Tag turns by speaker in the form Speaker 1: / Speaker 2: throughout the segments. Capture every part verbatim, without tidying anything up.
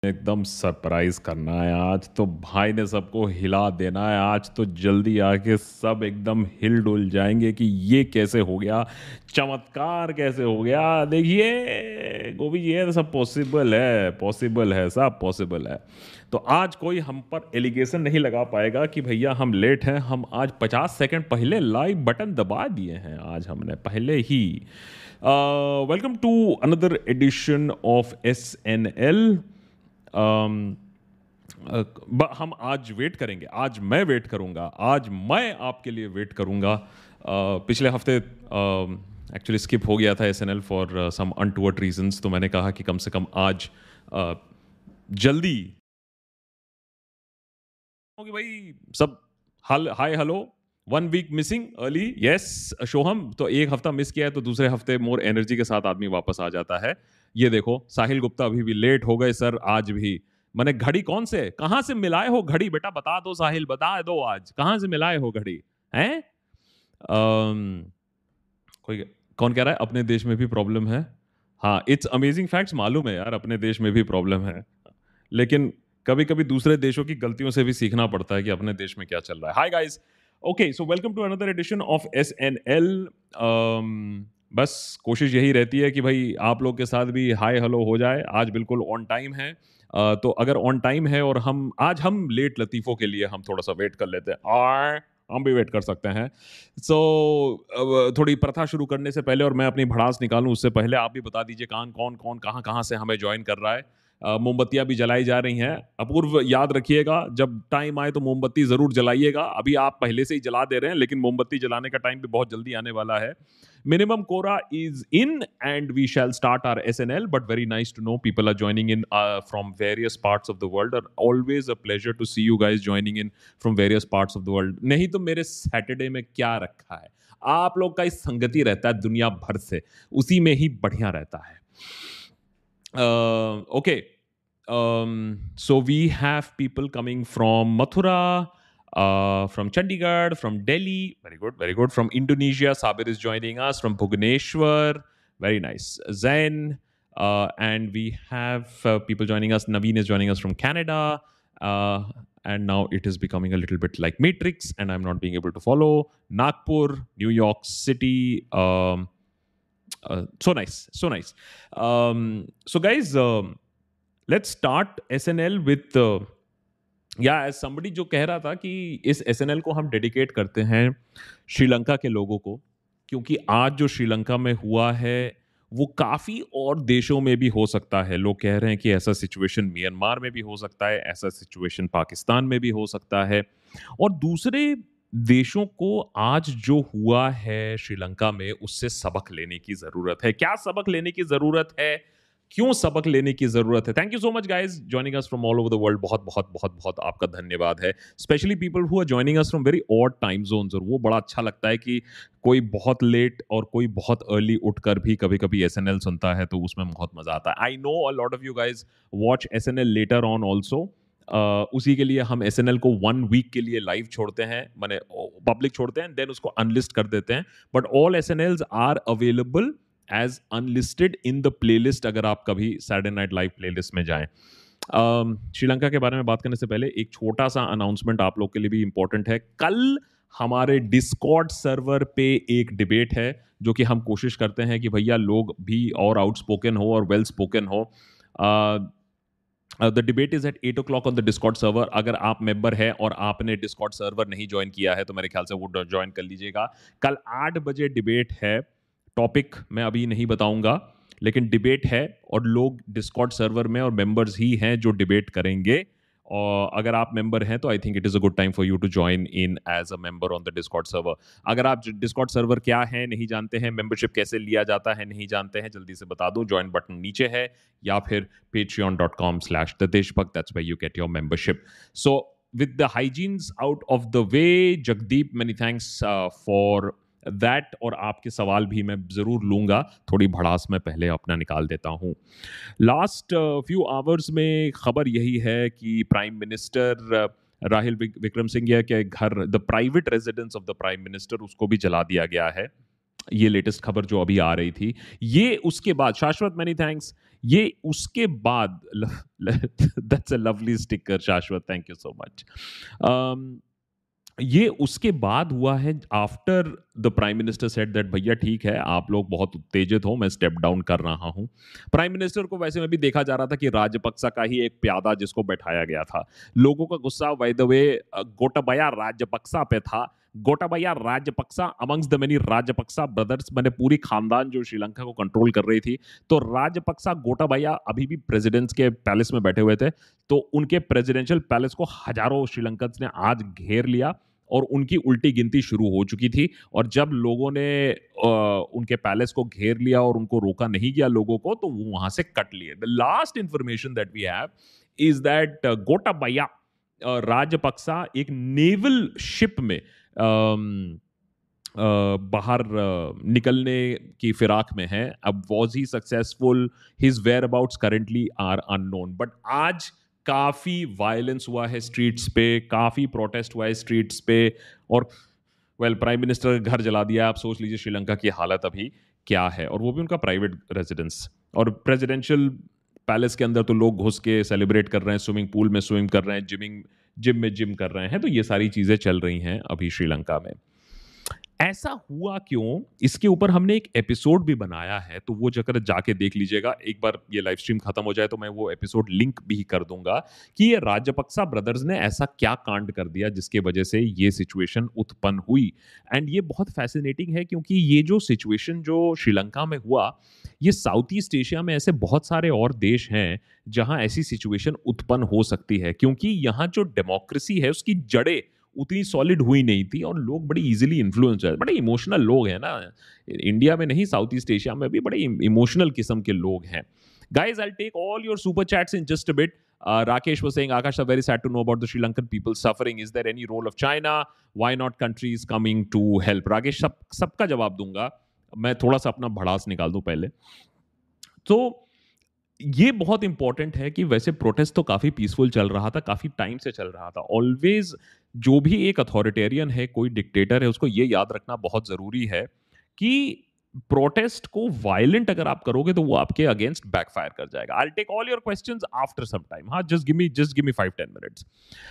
Speaker 1: एकदम सरप्राइज करना है आज तो भाई ने सबको हिला देना है। आज तो जल्दी आके सब एकदम हिल डुल जाएंगे कि ये कैसे हो गया, चमत्कार कैसे हो गया। देखिए गोभी जी, ये तो सब पॉसिबल है, पॉसिबल है, सब पॉसिबल है। तो आज कोई हम पर एलिगेशन नहीं लगा पाएगा कि भैया हम लेट हैं। हम आज पचास सेकंड पहले लाइव बटन दबा दिए हैं, आज हमने पहले ही। Welcome to another edition of S N L. Um, uh, ब- हम आज वेट करेंगे, आज मैं वेट करूंगा, आज मैं आपके लिए वेट करूंगा। अ, पिछले हफ्ते एक्चुअली स्किप हो गया था SNL for some untoward reasons, तो मैंने कहा कि कम से कम आज अ, जल्दी होगी भाई सब। हाल hi hello. One week missing early, yes Shoham. तो एक हफ्ता मिस किया है तो दूसरे हफ्ते मोर एनर्जी के साथ आदमी वापस आ जाता है। ये देखो साहिल गुप्ता अभी भी लेट हो गए सर, आज भी। मैंने घड़ी कौन से कहां से मिलाए हो घड़ी, बेटा बता दो साहिल, बता दो आज कहां से मिलाए हो घड़ी हैं। अम, कोई कौन कह रहा है अपने देश में भी प्रॉब्लम है। हाँ, इट्स अमेजिंग फैक्ट्स, मालूम है यार अपने देश में भी प्रॉब्लम है, लेकिन कभी कभी दूसरे देशों की गलतियों से भी सीखना पड़ता है कि अपने देश में क्या चल रहा है। Hi guys, okay so welcome to another edition of S N L. बस कोशिश यही रहती है कि भाई आप लोग के साथ भी हाय हेलो हो जाए। आज बिल्कुल ऑन टाइम है। अ, तो अगर ऑन टाइम है और हम आज हम लेट लतीफ़ों के लिए हम थोड़ा सा वेट कर लेते हैं, और हम भी वेट कर सकते हैं। सो so, थोड़ी प्रथा शुरू करने से पहले और मैं अपनी भड़ास निकालूं उससे पहले आप भी बता दीजिए कौन कौन कौन कहाँ कहाँ से हमें ज्वाइन कर रहा है। अ, मोमबत्तियां भी जलाई जा रही हैं। अपूर्व याद रखिएगा, जब टाइम आए तो मोमबत्ती जरूर जलाइएगा। अभी आप पहले से ही जला दे रहे हैं, लेकिन मोमबत्ती जलाने का टाइम भी बहुत जल्दी आने वाला है। Minimum Quora is in, and we shall start our S N L. But very nice to know people are joining in uh, from various parts of the world. And always a pleasure to see you guys joining in from various parts of the world. नहीं तो मेरे Saturday में क्या रखा है, आप लोग का इस संगति रहता है दुनिया भर से, उसी में ही बढ़िया रहता है। Uh, okay. Um, so we have people coming from Mathura, uh, from Chandigarh, from Delhi. Very good, very good. From Indonesia, Sabir is joining us. From Bhubaneswar, very nice. Zen, uh, and we have uh, people joining us. Naveen is joining us from Canada. Uh, and now it is becoming a little bit like Matrix, and I'm not being able to follow. Nagpur, New York City. Um, uh, so nice, so nice. Um, so guys, um, let's start S N L with uh, या as somebody जो कह रहा था कि इस S N L को हम dedicate करते हैं श्रीलंका के लोगों को, क्योंकि आज जो श्रीलंका में हुआ है वो काफी और देशों में भी हो सकता है। लोग कह रहे हैं कि ऐसा सिचुएशन म्यांमार में भी हो सकता है, ऐसा सिचुएशन पाकिस्तान में भी हो सकता है, और दूसरे देशों को आज जो हुआ है श्रीलंका में उससे सबक लेने की जरूरत है। क्या सबक लेने की जरूरत है, क्यों सबक लेने की जरूरत है? Thank you so much guys joining us from all over the world. बहुत बहुत बहुत बहुत आपका धन्यवाद है। Specially people who are joining us from very odd time zones, और वो बड़ा अच्छा लगता है कि कोई बहुत लेट और कोई बहुत अर्ली उठकर भी कभी कभी एसएनएल सुनता है, तो उसमें बहुत मजा आता है। I know a lot of you guys watch SNL later on also. उसी के लिए हम एसएनएल को वन वीक के लिए लाइव छोड़ते हैं, माने पब्लिक छोड़ते हैं, देन उसको अनलिस्ट कर देते हैं। But all SNLs are available as unlisted in the playlist, अगर आप कभी सैटरडे नाइट लाइव प्लेलिस्ट में जाएं। um, श्रीलंका के बारे में बात करने से पहले एक छोटा सा अनाउंसमेंट आप लोग के लिए भी इंपॉर्टेंट है। कल हमारे डिस्कॉर्ड सर्वर पे एक डिबेट है, जो कि हम कोशिश करते हैं कि भैया लोग भी और आउटस्पोकन हो और वेल स्पोकन हो। The debate is at eight o'clock on the Discord server. अगर आप मेंबर है और आपने डिस्कॉर्ड सर्वर नहीं ज्वाइन किया है तो मेरे ख्याल से वो ज्वाइन कर लीजिएगा। कल आठ बजे डिबेट है। टॉपिक मैं अभी नहीं बताऊंगा, लेकिन डिबेट है और लोग डिस्कॉर्ड सर्वर में और मेंबर्स ही हैं जो डिबेट करेंगे। और अगर आप मेंबर हैं तो I think it is a good time for you to join in as a member on the Discord server. अगर आप डिस्कॉर्ड सर्वर क्या है नहीं जानते हैं, मेंबरशिप कैसे लिया जाता है नहीं जानते हैं, जल्दी से बता दो। ज्वाइन बटन नीचे है, या फिर patreon dot com slash the deshbhakt, that's where you get your membership. So with the hygienes out of the way, Jagdeep, many thanks uh, for that. और आपके सवाल भी मैं जरूर लूंगा, थोड़ी भड़ास में पहले अपना निकाल देता हूं। लास्ट फ्यू आवर्स में खबर यही है कि प्राइम मिनिस्टर राहिल विक्रम सिंह के घर, the private residence of the prime minister, उसको भी जला दिया गया है। ये लेटेस्ट खबर जो अभी आ रही थी। ये उसके बाद शाश्वत, मैनी थैंक्स, ये उसके बाद that's a lovely sticker Shashwat, thank you so much. ये उसके बाद हुआ है after the prime minister said that भैया ठीक है आप लोग बहुत उत्तेजित हो, मैं स्टेप डाउन कर रहा हूं। प्राइम मिनिस्टर को वैसे में भी देखा जा रहा था कि राजपक्सा का ही एक प्यादा जिसको बैठाया गया था। लोगों का गुस्सा by the way Gotabaya Rajapaksa पे था। Gotabaya Rajapaksa amongst the many Rajapaksa brothers, मैंने पूरी खानदान जो श्रीलंका को कंट्रोल कर रही थी, तो राजपक्सा गोटाबया अभी भी प्रेसिडेंट्स के पैलेस में बैठे हुए थे। तो उनके प्रेसिडेंशियल पैलेस को हजारों श्रीलंकन्स ने आज घेर लिया और उनकी उल्टी गिनती शुरू हो चुकी थी। और जब लोगों ने अ, उनके पैलेस को घेर लिया और उनको रोका नहीं गया लोगों को, तो वो वहां से कट लिए। The last information that we have is that Gotabaya Rajapaksa एक नेवल शिप में अम, अ, बाहर अ, निकलने की फिराक में है। अब was he successful, his whereabouts currently are unknown. But आज काफी वायलेंस हुआ है स्ट्रीट्स पे, काफी प्रोटेस्ट हुआ है स्ट्रीट्स पे। और वेल प्राइम मिनिस्टर घर जला दिया। आप सोच लीजिए श्रीलंका की हालत अभी क्या है, और वो भी उनका प्राइवेट रेजिडेंस। और प्रेसिडेंशियल पैलेस के अंदर तो लोग घुस के सेलिब्रेट कर रहे हैं, स्विमिंग पूल में स्विम कर रहे हैं, जिमिंग जिम में जिम कर रहे हैं। तो ये सारी चीजें चल रही हैं अभी श्रीलंका में। ऐसा हुआ क्यों, इसके ऊपर हमने एक एपिसोड भी बनाया है, तो वो जगह जाके देख लीजिएगा। एक बार ये लाइव स्ट्रीम खत्म हो जाए तो मैं वो एपिसोड लिंक भी कर दूंगा कि ये राजपक्सा ब्रदर्स ने ऐसा क्या कांड कर दिया जिसके वजह से ये सिचुएशन उत्पन्न हुई। एंड ये बहुत फैसिनेटिंग है क्योंकि ये जो सिचुएशन जो श्रीलंका में हुआ, ये साउथ ईस्ट एशिया में ऐसे बहुत सारे और देश हैं जहां ऐसी सिचुएशन उत्पन्न हो सकती है, क्योंकि यहाँ जो डेमोक्रेसी है उसकी जड़ें उतनी सॉलिड हुई नहीं थी और लोग बड़ी इजीली इन्फ्लुएंस है। बड़े इमोशनल लोग हैं ना, इंडिया में नहीं साउथ ईस्ट एशिया में भी बड़े इमोशनल किस्म के लोग हैं। Guys, I'll take all your super chats in just a bit. Uh, Rakesh was saying, Akash, I'm very sad to know about the Sri Lankan people suffering. Is there any role of China? Why not countries coming to help? Rakesh, सब सबका जवाब दूंगा। मैं थोड़ा सा अपना भड़ास निकाल दूं पहले। तो ये बहुत इंपॉर्टेंट है कि वैसे प्रोटेस्ट तो काफी पीसफुल चल रहा था, काफी टाइम से चल रहा था। ऑलवेज जो भी एक अथॉरिटेरियन है, कोई डिक्टेटर है, उसको ये याद रखना बहुत जरूरी है कि प्रोटेस्ट को वायलेंट अगर आप करोगे तो वो आपके अगेंस्ट बैकफायर कर जाएगा। I take all your questions after some time. हाँ, just give me just give me five ten minutes.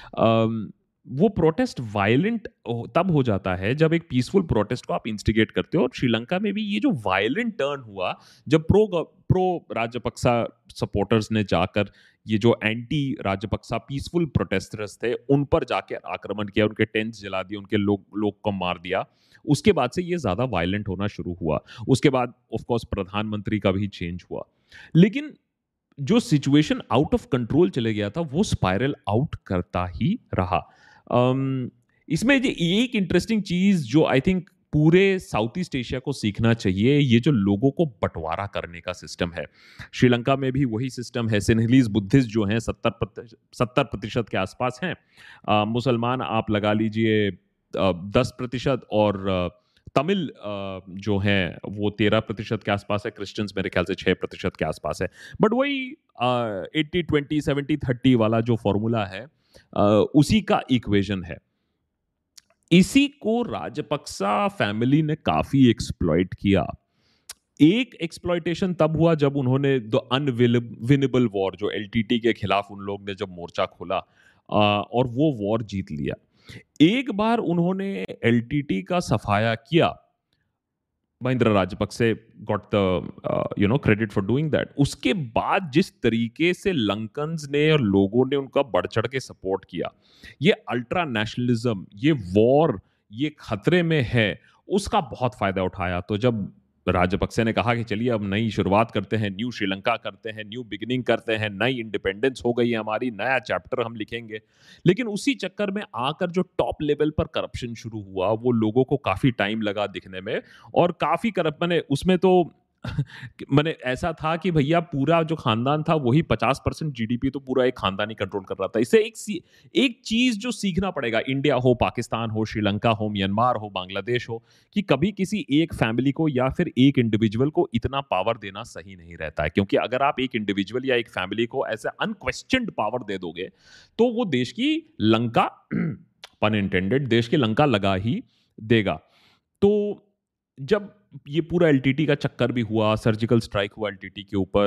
Speaker 1: वो प्रोटेस्ट वायलेंट तब हो जाता है जब एक पीसफुल प्रोटेस्ट को आप इंस्टिगेट करते हो। और श्रीलंका में भी ये जो वायलेंट टर्न हुआ, जब प्रो प्रो राजपक्सा सपोर्टर्स ने जाकर ये जो एंटी राजपक्सा पीसफुल प्रोटेस्टर्स थे उन पर जाकर आक्रमण किया, उनके टेंट्स जला दिए, उनके लोग लोग को मार दिया, उसके बाद से ये ज्यादा वायलेंट होना शुरू हुआ। उसके बाद ऑफ कोर्स प्रधानमंत्री का भी चेंज हुआ। लेकिन जो सिचुएशन आउट ऑफ कंट्रोल चले गया था वो स्पाइरल आउट करता ही रहा। um, इसमें ये एक इंटरेस्टिंग चीज जो आई थिंक पूरे साउथ ईस्ट एशिया को सीखना चाहिए, ये जो लोगों को बंटवारा करने का सिस्टम है। श्रीलंका में भी वही सिस्टम है। सिन्हलीज बुद्धिस्ट जो हैं सत्तर सत्तर प्रतिशत के आसपास हैं। आ, मुसलमान आप लगा लीजिए दस प्रतिशत, और आ, तमिल आ, जो हैं वो तेरह प्रतिशत के आसपास है। क्रिश्चियंस मेरे ख्याल से छः प्रतिशत के आसपास है। बट वही एट्टी ट्वेंटी सेवेंटी थर्टी वाला जो फॉर्मूला है, आ, उसी का इक्वेशन है। इसी को राजपक्सा फैमिली ने काफी एक्सप्लॉइट किया। एक एक्सप्लॉइटेशन तब हुआ जब उन्होंने द अनविनेबल वॉर, जो एलटीटी के खिलाफ उन लोग ने जब मोर्चा खोला और वो वॉर जीत लिया। एक बार उन्होंने एलटीटी का सफाया किया, Mahinda Rajapaksa got the you know credit for doing that. उसके बाद जिस तरीके से लंकन्स ने और लोगों ने उनका बढ़ चढ़ के सपोर्ट किया, ये अल्ट्रा नेशनलिज्म, ये वॉर, ये खतरे में है, उसका बहुत फायदा उठाया। तो जब राजपक्से ने कहा कि चलिए अब नई शुरुआत करते हैं, न्यू श्रीलंका करते हैं, न्यू बिगिनिंग करते हैं, नई इंडिपेंडेंस हो गई है हमारी, नया चैप्टर हम लिखेंगे। लेकिन उसी चक्कर में आकर जो टॉप लेवल पर करप्शन शुरू हुआ, वो लोगों को काफी टाइम लगा दिखने में। और काफी करप्ट, मैंने उसमें तो मैंने ऐसा था कि भैया पूरा जो खानदान था वही पचास परसेंट जीडीपी तो पूरा एक खानदान ही कंट्रोल कर रहा था। इससे एक एक चीज जो सीखना पड़ेगा, इंडिया हो, पाकिस्तान हो, श्रीलंका हो, म्यांमार हो, बांग्लादेश हो, कि कभी किसी एक फैमिली को या फिर एक इंडिविजुअल को इतना पावर देना सही नहीं रहता है। क्योंकि अगर आप एक इंडिविजुअल या एक फैमिली को ऐसे अनक्वेश्चन्ड पावर दे दोगे तो वो देश की लंका, पन इंटेंडेड, देश की लंका लगा ही देगा। तो जब ये पूरा एलटीटी का चक्कर भी हुआ, सर्जिकल स्ट्राइक हुआ एलटीटी के ऊपर,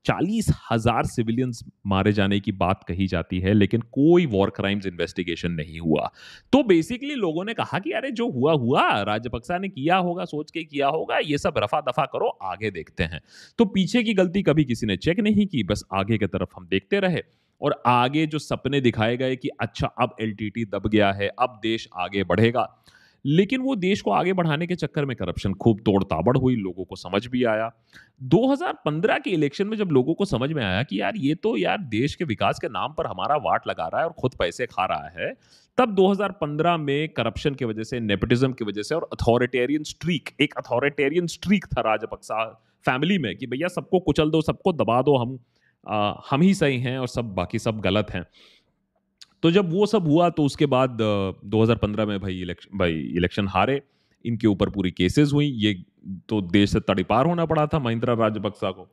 Speaker 1: चालीस हजार सिविलियंस मारे जाने की बात कही जाती है, लेकिन कोई वॉर क्राइम्स इन्वेस्टिगेशन नहीं हुआ। तो बेसिकली लोगों ने कहा कि अरे जो हुआ हुआ, राजपक्सा ने किया होगा, सोच के किया होगा, ये सब रफा दफा करो, आगे देखते हैं। तो पीछे की गलती कभी किसी ने चेक नहीं की, बस आगे की तरफ हम देखते रहे। और आगे जो सपने दिखाए गए कि अच्छा अब एलटीटी दब गया है, अब देश आगे बढ़ेगा, लेकिन वो देश को आगे बढ़ाने के चक्कर में करप्शन खूब तोड़-ताबड़ हुई, लोगों को समझ भी आया। दो हज़ार पंद्रह के इलेक्शन में जब लोगों को समझ में आया कि यार ये तो यार देश के विकास के नाम पर हमारा वाट लगा रहा है और खुद पैसे खा रहा है, तब दो हज़ार पंद्रह में करप्शन की वजह से, नेपोटिज्म की वजह से और अथॉरिटेरियन स्ट्रीक, एक अथॉरिटेरियन स्ट्रीक था राजपक्सा फैमिली में कि भैया सबको कुचल दो, सबको दबा दो, हम अ, हम ही सही हैं और सब बाकी सब गलत हैं। तो जब वो सब हुआ तो उसके बाद अ, दो हज़ार पंद्रह में भाई इलेक्शन भाई इलेक्शन हारे, इनके ऊपर पूरी केसेस हुई, ये तो देश से तड़ीपार होना पड़ा था महिंद्रा राजपक्सा को।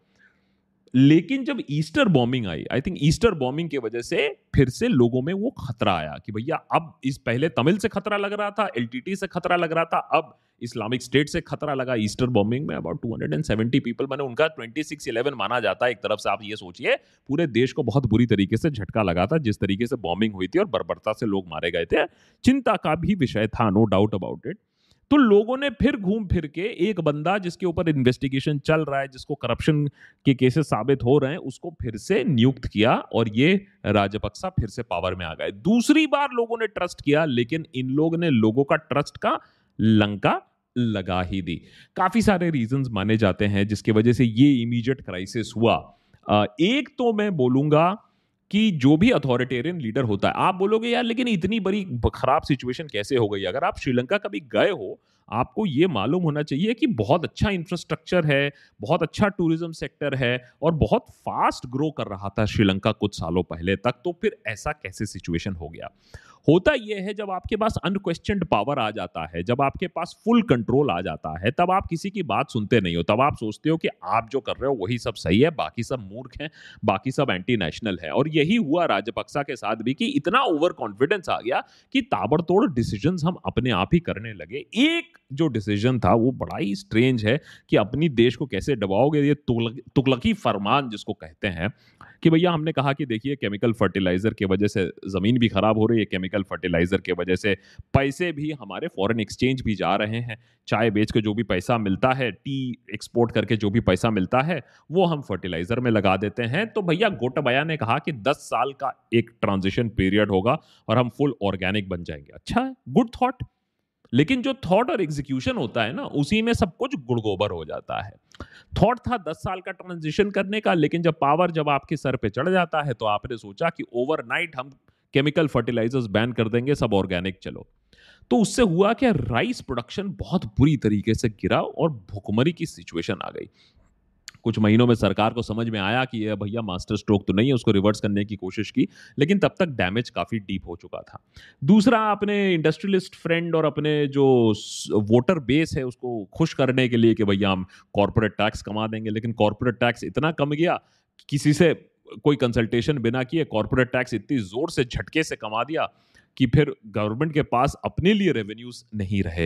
Speaker 1: लेकिन जब ईस्टर बॉम्बिंग आई, आई थिंक ईस्टर बॉम्बिंग की वजह से फिर से लोगों में वो खतरा आया कि भैया अब इस पहले तमिल से खतरा लग रहा था, एलटीटी से खतरा लग रहा था, अब इस्लामिक स्टेट से खतरा लगा। ईस्टर बॉम्बिंग में about two hundred seventy people, मैंने उनका ट्वेंटी सिक्स इलेवन माना जाता है। एक तरफ से आप ये सोचिए पूरे देश को बहुत बुरी तरीके से झटका लगा था जिस तरीके से बॉम्बिंग हुई थी और बर्बरता से लोग मारे गए थे। चिंता का भी विषय था, नो डाउट अबाउट इट। तो लोगों ने फिर घूम फिर के एक बंदा जिसके ऊपर इन्वेस्टिगेशन चल रहा है, जिसको करप्शन के केसेस साबित हो रहे हैं, उसको फिर से नियुक्त किया और ये राजपक्सा फिर से पावर में आ गए। दूसरी बार लोगों ने ट्रस्ट किया, लेकिन इन लोगों ने लोगों का ट्रस्ट का लंका लगा ही दी। काफी सारे रीजंस माने जाते हैं जिसकी वजह से ये इमीडिएट क्राइसिस हुआ। अ, एक तो मैं बोलूंगा कि जो भी अथॉरिटेरियन लीडर होता है, आप बोलोगे यार लेकिन इतनी बड़ी ब- खराब सिचुएशन कैसे हो गई? अगर आप श्रीलंका कभी गए हो, आपको ये मालूम होना चाहिए कि बहुत अच्छा इंफ्रास्ट्रक्चर है, बहुत अच्छा टूरिज्म सेक्टर है और बहुत फास्ट ग्रो कर रहा था श्रीलंका कुछ सालों पहले तक। तो फिर ऐसा कैसे सिचुएशन हो गया? होता यह है जब आपके पास अनक्वेश्चनड पावर आ जाता है, जब आपके पास फुल कंट्रोल आ जाता है, तब आप किसी की बात सुनते नहीं हो। तब आप सोचते हो कि आप जो कर रहे हो वही सब सही है, बाकी सब मूर्ख हैं, बाकी सब एंटी नेशनल है। और यही हुआ राजपक्सा के साथ भी कि इतना ओवर कॉन्फिडेंस आ गया कि ताबड़तोड़ डिसीजंस हम अपने आप ही करने लगे। एक जो डिसीजन था वो बड़ा ही स्ट्रेंज है कि अपनी देश को कैसे दबाओगे, ये तुगलक, तुगलकी फरमान जिसको कहते हैं कि भैया हमने कहा कि देखिए केमिकल फर्टिलाइजर की वजह से जमीन भी खराब हो रही है, केमिकल फर्टिलाइजर की वजह से पैसे भी हमारे फॉरेन एक्सचेंज भी जा रहे हैं। चाय बेच के जो भी पैसा मिलता है, टी एक्सपोर्ट करके जो भी पैसा मिलता है, वो हम फर्टिलाइजर में लगा देते हैं। तो भैया गोटबाया ने कहा कि दस साल का एक ट्रांजिशन पीरियड होगा और हम फुल ऑर्गेनिक बन जाएंगे। अच्छा है, गुड थॉट। लेकिन जो थॉट और एग्जीक्यूशन होता है ना, उसी में सब कुछ गुड़गोबर हो जाता है। थॉट था दस साल का ट्रांजिशन करने का, लेकिन जब पावर जब आपके सर पे चढ़ जाता है तो आपने सोचा कि ओवरनाइट हम केमिकल फर्टिलाइजर्स बैन कर देंगे, सब ऑर्गेनिक चलो। तो उससे हुआ कि राइस प्रोडक्शन बहुत बुरी तरीके से गिरा और भुखमरी की सिचुएशन आ गई। कुछ महीनों में सरकार को समझ में आया कि ये भैया मास्टर स्ट्रोक तो नहीं है, उसको रिवर्स करने की कोशिश की, लेकिन तब तक डैमेज काफी डीप हो चुका था। दूसरा, अपने इंडस्ट्रियलिस्ट फ्रेंड और अपने जो वोटर बेस है उसको खुश करने के लिए कि भैया हम कॉर्पोरेट टैक्स कमा देंगे, लेकिन कॉर्पोरेट टैक्स इतना कम गया कि किसी से कोई कंसल्टेशन बिना किए कॉर्पोरेट टैक्स इतनी जोर से झटके से कमा दिया कि फिर गवर्नमेंट के पास अपने लिए रेवेन्यूज नहीं रहे।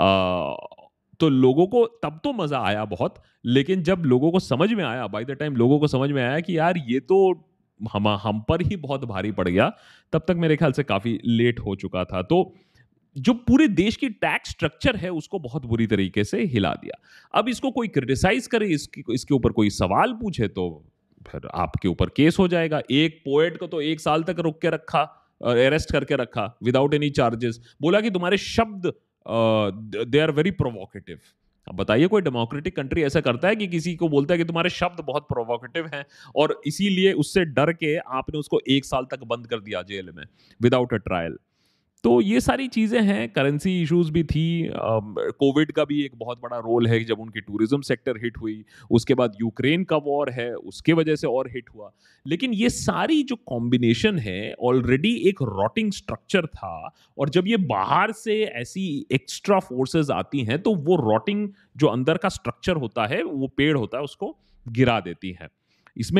Speaker 1: आ, तो लोगों को तब तो मजा आया बहुत, लेकिन जब लोगों को समझ में आया, बाय द टाइम लोगों को समझ में आया कि यार ये तो हम हम पर ही बहुत भारी पड़ गया, तब तक मेरे ख्याल से काफी लेट हो चुका था। तो जो पूरे देश की टैक्स स्ट्रक्चर है उसको बहुत बुरी तरीके से हिला दिया। अब इसको कोई क्रिटिसाइज करे, इसकी इसके ऊपर कोई सवाल पूछे तो फिर आपके ऊपर केस हो जाएगा। एक पोएट को तो एक साल तक रोक के रखा और अरेस्ट करके रखा विदाउट एनी चार्जेस, बोला कि तुम्हारे शब्द दे आर वेरी प्रोवोकेटिव। अब बताइए कोई डेमोक्रेटिक कंट्री ऐसा करता है कि किसी को बोलता है कि तुम्हारे शब्द बहुत प्रोवोकेटिव हैं और इसीलिए उससे डर के आपने उसको एक साल तक बंद कर दिया जेल में विदाउट अ ट्रायल? तो ये सारी चीज़ें हैं। करेंसी इश्यूज भी थी, कोविड का भी एक बहुत बड़ा रोल है जब उनकी टूरिज्म सेक्टर हिट हुई, उसके बाद यूक्रेन का वॉर है उसके वजह से और हिट हुआ। लेकिन ये सारी जो कॉम्बिनेशन है, ऑलरेडी एक रॉटिंग स्ट्रक्चर था और जब ये बाहर से ऐसी एक्स्ट्रा फोर्सेस आती हैं तो वो रॉटिंग जो अंदर का स्ट्रक्चर होता है, वो पेड़ होता है, उसको गिरा देती हैं। इसमें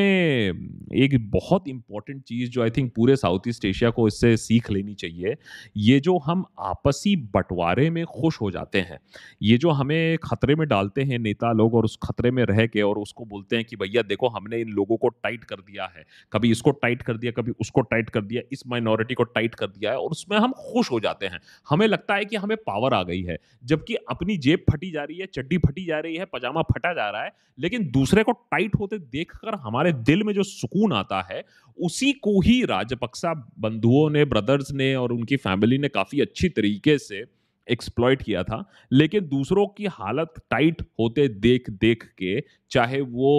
Speaker 1: एक बहुत इंपॉर्टेंट चीज़ जो आई थिंक पूरे साउथ ईस्ट एशिया को इससे सीख लेनी चाहिए, ये जो हम आपसी बंटवारे में खुश हो जाते हैं, ये जो हमें खतरे में डालते हैं नेता लोग और उस खतरे में रह के और उसको बोलते हैं कि भैया देखो हमने इन लोगों को टाइट कर दिया है, कभी इसको टाइट कर दिया, कभी उसको टाइट कर दिया, इस माइनॉरिटी को टाइट कर दिया है और उसमें हम खुश हो जाते हैं। हमें लगता है कि हमें पावर आ गई है, जबकि अपनी जेब फटी जा रही है, चड्डी फटी जा रही है, पजामा फटा जा रहा है, लेकिन दूसरे को टाइट होते देखकर हमारे दिल में जो सुकून आता है, उसी को ही राजपक्सा बंधुओं ने, ब्रदर्स ने और उनकी फैमिली ने काफी अच्छी तरीके से एक्सप्लॉइट किया था। लेकिन दूसरों की हालत टाइट होते देख देख के, चाहे वो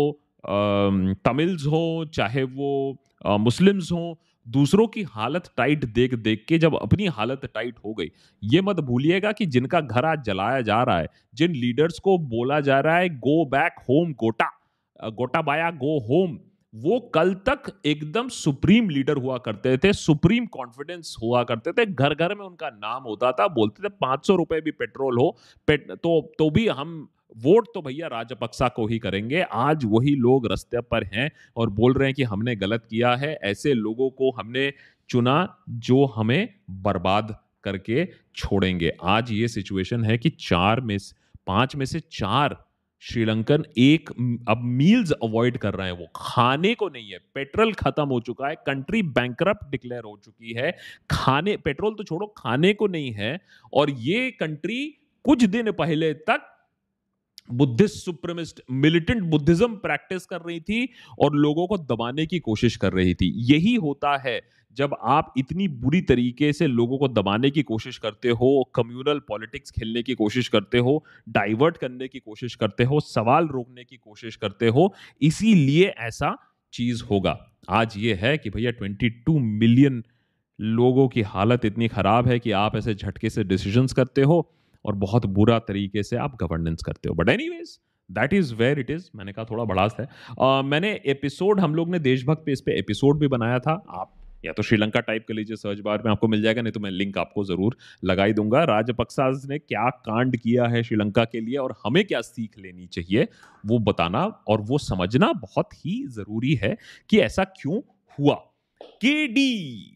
Speaker 1: अम, तमिल्स हो, चाहे वो अ, मुस्लिम्स हो, दूसरों की हालत टाइट देख देख के जब अपनी हालत टाइट हो गई, ये मत भूलिएगा कि जिनका घर आज जलाया जा रहा है, जिन लीडर्स को बोला जा रहा है गो बैक होम गोटा, अ, गोटाबाया गो होम, वो कल तक एकदम सुप्रीम लीडर हुआ करते थे, सुप्रीम कॉन्फिडेंस हुआ करते थे, घर घर में उनका नाम होता था, बोलते थे पाँच सौ रुपए भी पेट्रोल हो पेट, तो तो भी हम वोट तो भैया राजपक्सा को ही करेंगे। आज वही लोग रास्ते पर हैं और बोल रहे हैं कि हमने गलत किया है, ऐसे लोगों को हमने चुना जो हमें बर्बाद करके छोड़ेंगे। आज ये सिचुएशन है कि चार में से पांच में से चार श्रीलंकन एक अब मील्स अवॉइड कर रहे हैं, वो खाने को नहीं है, पेट्रोल खत्म हो चुका है, कंट्री बैंकरप्ट डिक्लेयर हो चुकी है, खाने पेट्रोल तो छोड़ो खाने को नहीं है। और ये कंट्री कुछ दिन पहले तक Buddhist supremacist militant Buddhism practice कर रही थी और लोगों को दबाने की कोशिश कर रही थी। यही होता है जब आप इतनी बुरी तरीके से लोगों को दबाने की कोशिश करते हो, कम्युनल पॉलिटिक्स खेलने की कोशिश करते हो, डाइवर्ट करने की कोशिश करते हो, सवाल रोकने की कोशिश करते हो, इसीलिए ऐसा चीज होगा। आज ये है कि भैया बाईस मिलियन लोगों की हालत इतनी खराब है कि आप ऐसे झटके से डिसीजंस करते हो और बहुत बुरा तरीके से आप गवर्नेंस करते हो। But anyways that is where it is. मैंने कहा थोड़ा बड़ा है। uh, मैंने एपिसोड, हम लोग ने देशभक्त पे इस पे एपिसोड भी बनाया था, आप या तो श्रीलंका टाइप कर लीजिए, सर्च बार में आपको मिल जाएगा, नहीं तो मैं लिंक आपको जरूर लगा ही दूंगा। राजपक्सा ने क्या कांड किया है श्रीलंका के लिए और हमें क्या सीख लेनी चाहिए, वो बताना और वो समझना बहुत ही जरूरी है कि ऐसा क्यों हुआ। KD,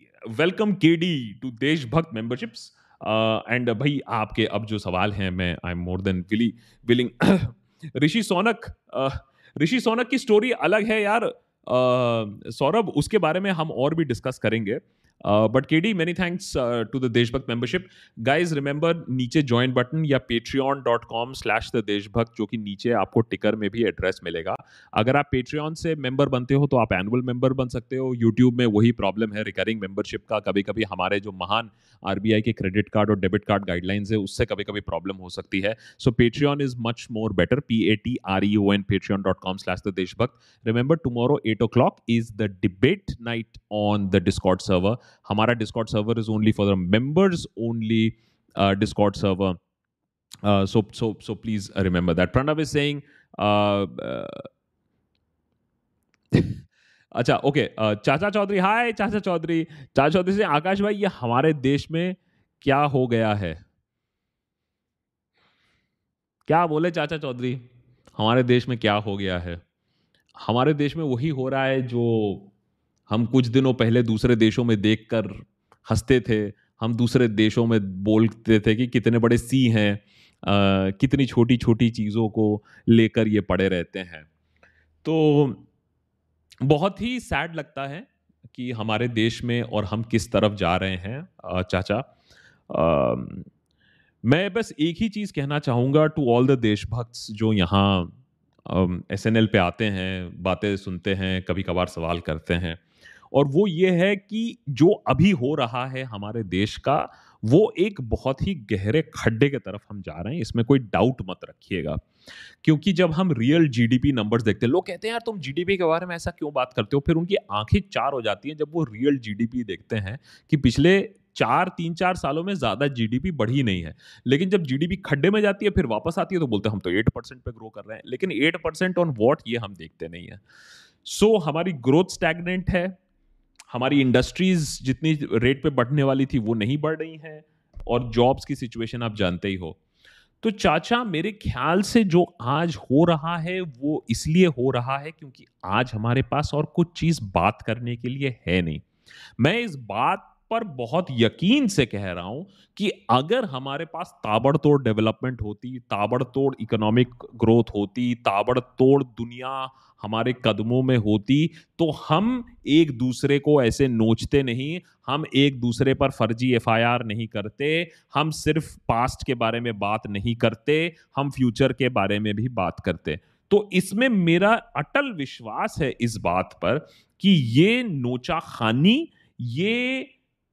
Speaker 1: welcome KD to Deshbhakt memberships. And uh, भाई आपके अब जो सवाल हैं, मैं I am more than willy willing Rishi Sunak, uh, Rishi Sunak की स्टोरी अलग है यार, uh, सौरभ, उसके बारे में हम और भी डिस्कस करेंगे। But KD, many thanks to the Deshbhakt membership. Guys remember, नीचे ज्वाइन बटन या Patreon dot com slash the Deshbhakt, जो कि नीचे आपको टिकर में भी एड्रेस मिलेगा। अगर आप पेट्रियन से मेंबर बनते हो तो आप एनुअल मेंबर बन सकते हो। यूट्यूब में वही प्रॉब्लम है रिकरिंग मेंबरशिप का, कभी कभी हमारे जो महान आरबीआई के क्रेडिट कार्ड और डेबिट कार्ड गाइडलाइंस है उससे कभी कभी प्रॉब्लम हो सकती है। So Patreon is much more better, P A T R E O N, Patreon dot com slash the Deshbhakt. Remember, tomorrow eight o'clock is the debate night on the Discord server. हमारा Discord server is only for the members only Discord server, so so so please remember that. Pranav is saying uh, uh, अच्छा okay, Chacha Chaudhary, हाय चाचा चौधरी। चाचा चौधरी से आकाश भाई, ये हमारे देश में क्या हो गया है? क्या बोले चाचा चौधरी, हमारे देश में क्या हो गया है? हमारे देश में वही हो रहा है जो हम कुछ दिनों पहले दूसरे देशों में देखकर हंसते थे। हम दूसरे देशों में बोलते थे कि कितने बड़े सी हैं, uh, कितनी छोटी छोटी चीज़ों को लेकर ये पड़े रहते हैं। तो बहुत ही सैड लगता है कि हमारे देश में और हम किस तरफ जा रहे हैं। चाचा, आ, मैं बस एक ही चीज़ कहना चाहूँगा टू ऑल द देशभक्त्स जो यहाँ एस एन एल पे आते हैं, बातें सुनते हैं, कभी कभार सवाल करते हैं, और वो ये है कि जो अभी हो रहा है हमारे देश का, वो एक बहुत ही गहरे खड्डे के तरफ हम जा रहे हैं, इसमें कोई डाउट मत रखिएगा। क्योंकि जब हम रियल जीडीपी नंबर्स देखते हैं, लोग कहते हैं यार तुम जीडीपी के बारे में ऐसा क्यों बात करते हो, फिर उनकी आंखें चार हो जाती हैं जब वो रियल जीडीपी देखते हैं कि पिछले चार तीन चार सालों में ज्यादा जीडीपी बढ़ी नहीं है। लेकिन जब जीडीपी खड्डे में जाती है फिर वापस आती है तो बोलते हैं हम तो एट परसेंट पे ग्रो कर रहे हैं, लेकिन एट परसेंट ऑन वॉट, ये हम देखते नहीं है। सो so, हमारी ग्रोथ स्टैग्नेंट है, हमारी इंडस्ट्रीज जितनी रेट पे बढ़ने वाली थी वो नहीं बढ़ रही हैं, और जॉब्स की सिचुएशन आप जानते ही हो। तो चाचा मेरे ख्याल से जो आज हो रहा है वो इसलिए हो रहा है क्योंकि आज हमारे पास और कुछ चीज़ बात करने के लिए है नहीं। मैं इस बात पर बहुत यकीन से कह रहा हूं कि अगर हमारे पास ताबड़तोड़ डेवलपमेंट होती, ताबड़तोड़ इकोनॉमिक ग्रोथ होती, ताबड़तोड़ दुनिया हमारे कदमों में होती, तो हम एक दूसरे को ऐसे नोचते नहीं, हम एक दूसरे पर फर्जी एफ आई आर नहीं करते, हम सिर्फ पास्ट के बारे में बात नहीं करते, हम फ्यूचर के बारे में भी बात करते। तो इसमें मेरा अटल विश्वास है इस बात पर कि ये नोचा खानी, ये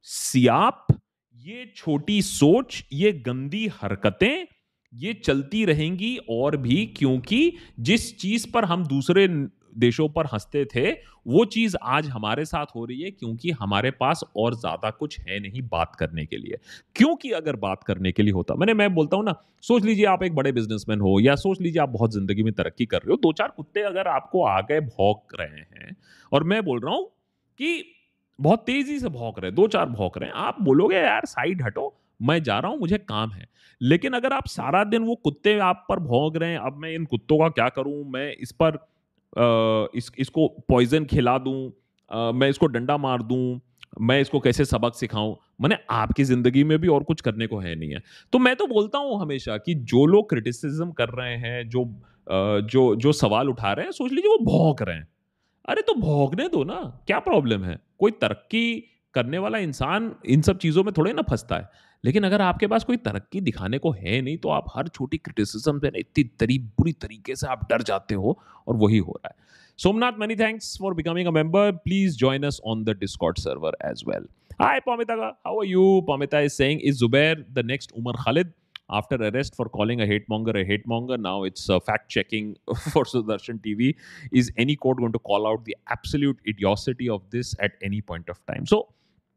Speaker 1: सियाप, ये छोटी सोच, ये गंदी हरकतें ये चलती रहेंगी और भी, क्योंकि जिस चीज पर हम दूसरे देशों पर हंसते थे वो चीज आज हमारे साथ हो रही है, क्योंकि हमारे पास और ज्यादा कुछ है नहीं बात करने के लिए। क्योंकि अगर बात करने के लिए होता, मैंने मैं बोलता हूं ना, सोच लीजिए आप एक बड़े बिजनेसमैन हो या सोच लीजिए आप बहुत जिंदगी में तरक्की कर रहे हो, दो चार कुत्ते अगर आपको आगे भौंक रहे हैं, और मैं बोल रहा हूं कि बहुत तेजी से भौंक रहे हैं, दो चार भौंक रहे हैं, आप बोलोगे यार साइड हटो, मैं जा रहा हूं, मुझे काम है। लेकिन अगर आप सारा दिन वो कुत्ते आप पर भौंक रहे हैं, अब मैं इन कुत्तों का क्या करूं, मैं इस पर अ, इस इसको पॉइजन खिला दूं, अ, मैं इसको डंडा मार दूं, मैं इसको कैसे सबक सिखाऊं, मैंने आपकी जिंदगी में भी और कुछ करने को है नहीं है। तो मैं तो बोलता हूं हमेशा कि जो लोग क्रिटिसिज्म कर रहे हैं, जो अ, जो जो सवाल उठा रहे हैं, सोच लीजिए वो भौंक रहे हैं। अरे तो भौंकने दो ना, क्या प्रॉब्लम है? कोई तरक्की करने वाला इंसान इन सब चीज़ों में थोड़े ना फँसता है। लेकिन अगर आपके पास कोई तरक्की दिखाने को है नहीं, तो आप हर छोटी क्रिटिसिज़्म से ना इतनी तरी बुरी तरीके से आप डर जाते हो, और वही हो रहा है। Somnath, many thanks for becoming a member. Please join us on the Discord server as well. Hi, Pamita. How are you? Pamita is saying, is Zubair the next Umar Khalid? After arrest for calling a hate monger a hate monger, now it's uh, fact checking for Sudarshan T V. Is any court going to call out the absolute idiocy of this at any point of time? So,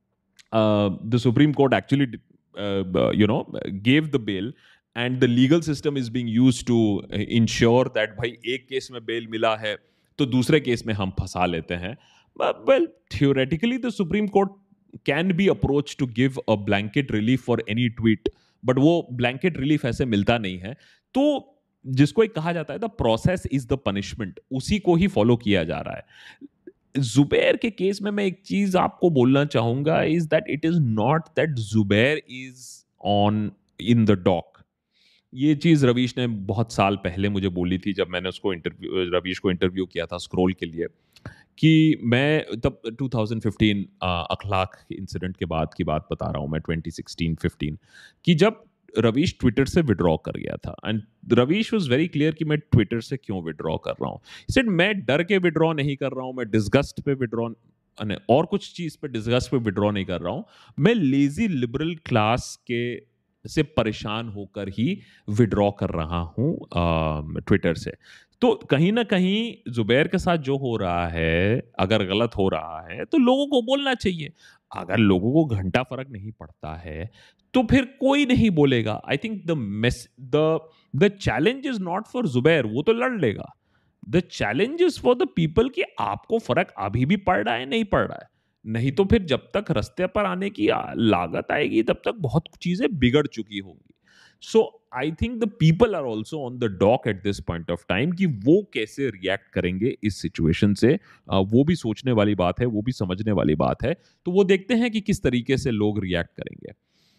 Speaker 1: uh, the Supreme Court actually, uh, you know, gave the bail, and the legal system is being used to ensure that भाई एक case में bell मिला है तो दूसरे case में हम फंसा लेते हैं। Well, theoretically the Supreme Court can be approached to give a blanket relief for any tweet, but वो blanket relief ऐसे मिलता नहीं है। तो जिसको एक कहा जाता है the process is the punishment, उसी को ही फॉलो किया जा रहा है। जुबैर के केस में मैं एक चीज आपको बोलना चाहूंगा, is that it is not that Zubair is on in the dock. ये चीज रवीश ने बहुत साल पहले मुझे बोली थी, जब मैंने उसको इंटरव्यू रवीश को इंटरव्यू किया था स्क्रोल के लिए, कि मैं तब two thousand fifteen Akhlaq incident के बाद की बात बता रहा हूँ मैं, ट्वेंटी सिक्सटीन फ़िफ़्टीन, कि जब रवीश ट्विटर से विड्रॉ कर गया था, and Ravish was very clear कि मैं ट्विटर से क्यों विड्रॉ कर रहा हूँ। सेड मैं डर के विड्रॉ नहीं कर रहा हूँ, मैं डिस्गस्ट पे विड्रॉ और कुछ चीज पे डिस्गस्ट पे विड्रॉ नहीं कर रहा हूँ, मैं लेजी लिबरल क्लास के से परेशान होकर ही विड्रॉ कर रहा हूँ ट्विटर से। तो कहीं ना कहीं जुबैर के साथ जो हो रहा है, अगर गलत हो रहा है तो लोगों को बोलना चाहिए। अगर लोगों को घंटा फर्क नहीं पड़ता है तो फिर कोई नहीं बोलेगा। I think the mess the the challenge is not for Zubair, वो तो लड़ लेगा। The challenge is for the people कि आपको फर्क अभी भी पड़ रहा है, नहीं पड़ रहा है। नहीं तो फिर जब तक रास्ते पर आने की लागत आएगी तब तक बहुत चीजें बिगड़ चुकी होंगी। So I think the people are also on the dock at this point of time कि वो कैसे रिएक्ट करेंगे इस सिचुएशन से। वो भी सोचने वाली बात है, वो भी समझने वाली बात है। तो वो देखते हैं कि किस तरीके से लोग रिएक्ट करेंगे।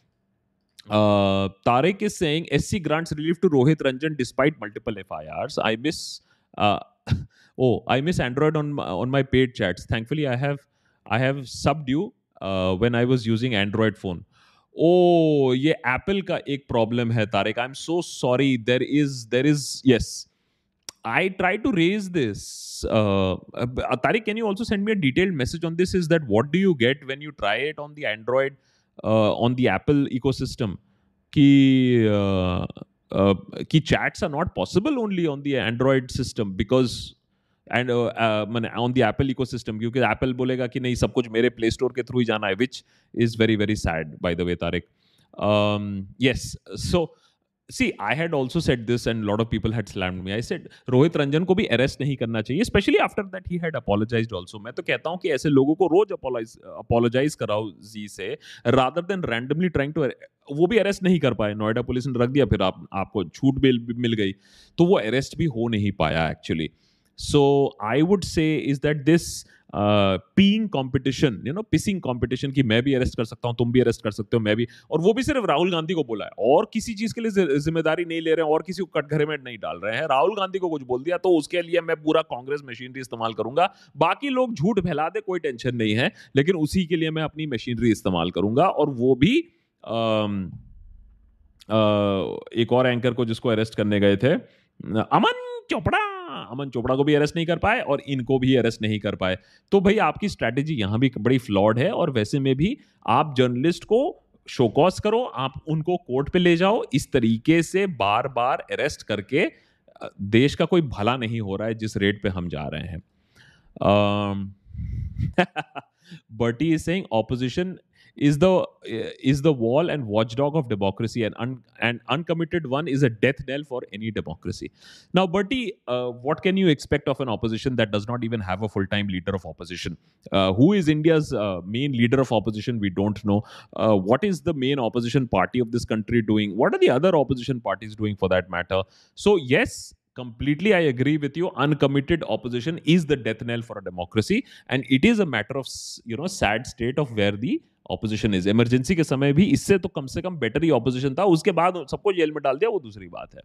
Speaker 1: Uh, Tariq is saying S C grants relief to Rohit Ranjan despite multiple F I Rs. I miss uh, oh I miss Android on my, on my paid chats. Thankfully, I have I have subbed you uh, when I was using Android phone. Oh, ये Apple का एक problem है Tariq. I'm so sorry. There is there is yes. I tried to raise this. Uh, uh, Tariq, can you also send me a detailed message on this? Is that what do you get when you try it on the Android? Uh, on the Apple ecosystem, ki uh, uh, ki chats are not possible only on the Android system because and uh, uh, on the Apple ecosystem, क्योंकि Apple बोलेगा कि नहीं सब कुछ मेरे Play Store के through ही जाना है, which is very very sad by the way, Tariq. Um, yes, so see, I had also said this and a lot of people had slammed me. I said Rohit Ranjan को भी arrest नहीं करना चाहिए, especially after that he had apologized also. मैं तो कहता हूँ कि ऐसे लोगों को रोज apologize apologize कराओ जी से, rather than randomly trying to वो भी अरेस्ट नहीं कर पाए, नोएडा पुलिस ने रख दिया, फिर आप आपको छूट बेल भी मिल गई, तो वो अरेस्ट भी हो नहीं पाया actually. So I would say is that this peeing competition, you know pissing competition, कि मैं भी अरेस्ट कर सकता हूं, तुम भी अरेस्ट कर सकते हो, मैं भी, और वो भी सिर्फ राहुल गांधी को बोला है, और किसी चीज के लिए जि- जिम्मेदारी नहीं ले रहे हैं, और किसी को कटघरे में नहीं डाल रहे हैं. राहुल गांधी को कुछ बोल दिया तो उसके लिए मैं पूरा कांग्रेस मशीनरी इस्तेमाल करूंगा. बाकी लोग झूठ फैला दे, कोई टेंशन नहीं है, लेकिन उसी के लिए मैं अपनी मशीनरी इस्तेमाल करूंगा. और वो भी अम, अ, एक और एंकर को जिसको अरेस्ट करने गए थे, अमन चोपड़ा, अमन चोपड़ा को भी अरेस्ट नहीं कर पाए और इनको भी अरेस्ट नहीं कर पाए. तो भाई आपकी स्ट्रैटेजी यहां भी बड़ी फ्लॉड है. और वैसे में भी आप जर्नलिस्ट को शोकॉस करो, आप उनको कोर्ट पे ले जाओ, इस तरीके से बार बार अरेस्ट करके अ, देश का कोई भला नहीं हो रहा है जिस रेट पे हम जा रहे हैं. Bertie is saying opposition is the is the wall and watchdog of democracy, and un, an uncommitted one is a death knell for any democracy. Now, Bertie, uh, what can you expect of an opposition that does not even have a full-time leader of opposition? Uh, who is India's uh, main leader of opposition? We don't know. Uh, what is the main opposition party of this country doing? What are the other opposition parties doing, for that matter? So, yes, completely I agree with you. Uncommitted opposition is the death knell for a democracy, and it is a matter of, you know, sad state of where the opposition is. इमरजेंसी के समय भी इससे तो कम से कम better ही opposition था, उसके बाद सबको जेल में डाल दिया, वो दूसरी बात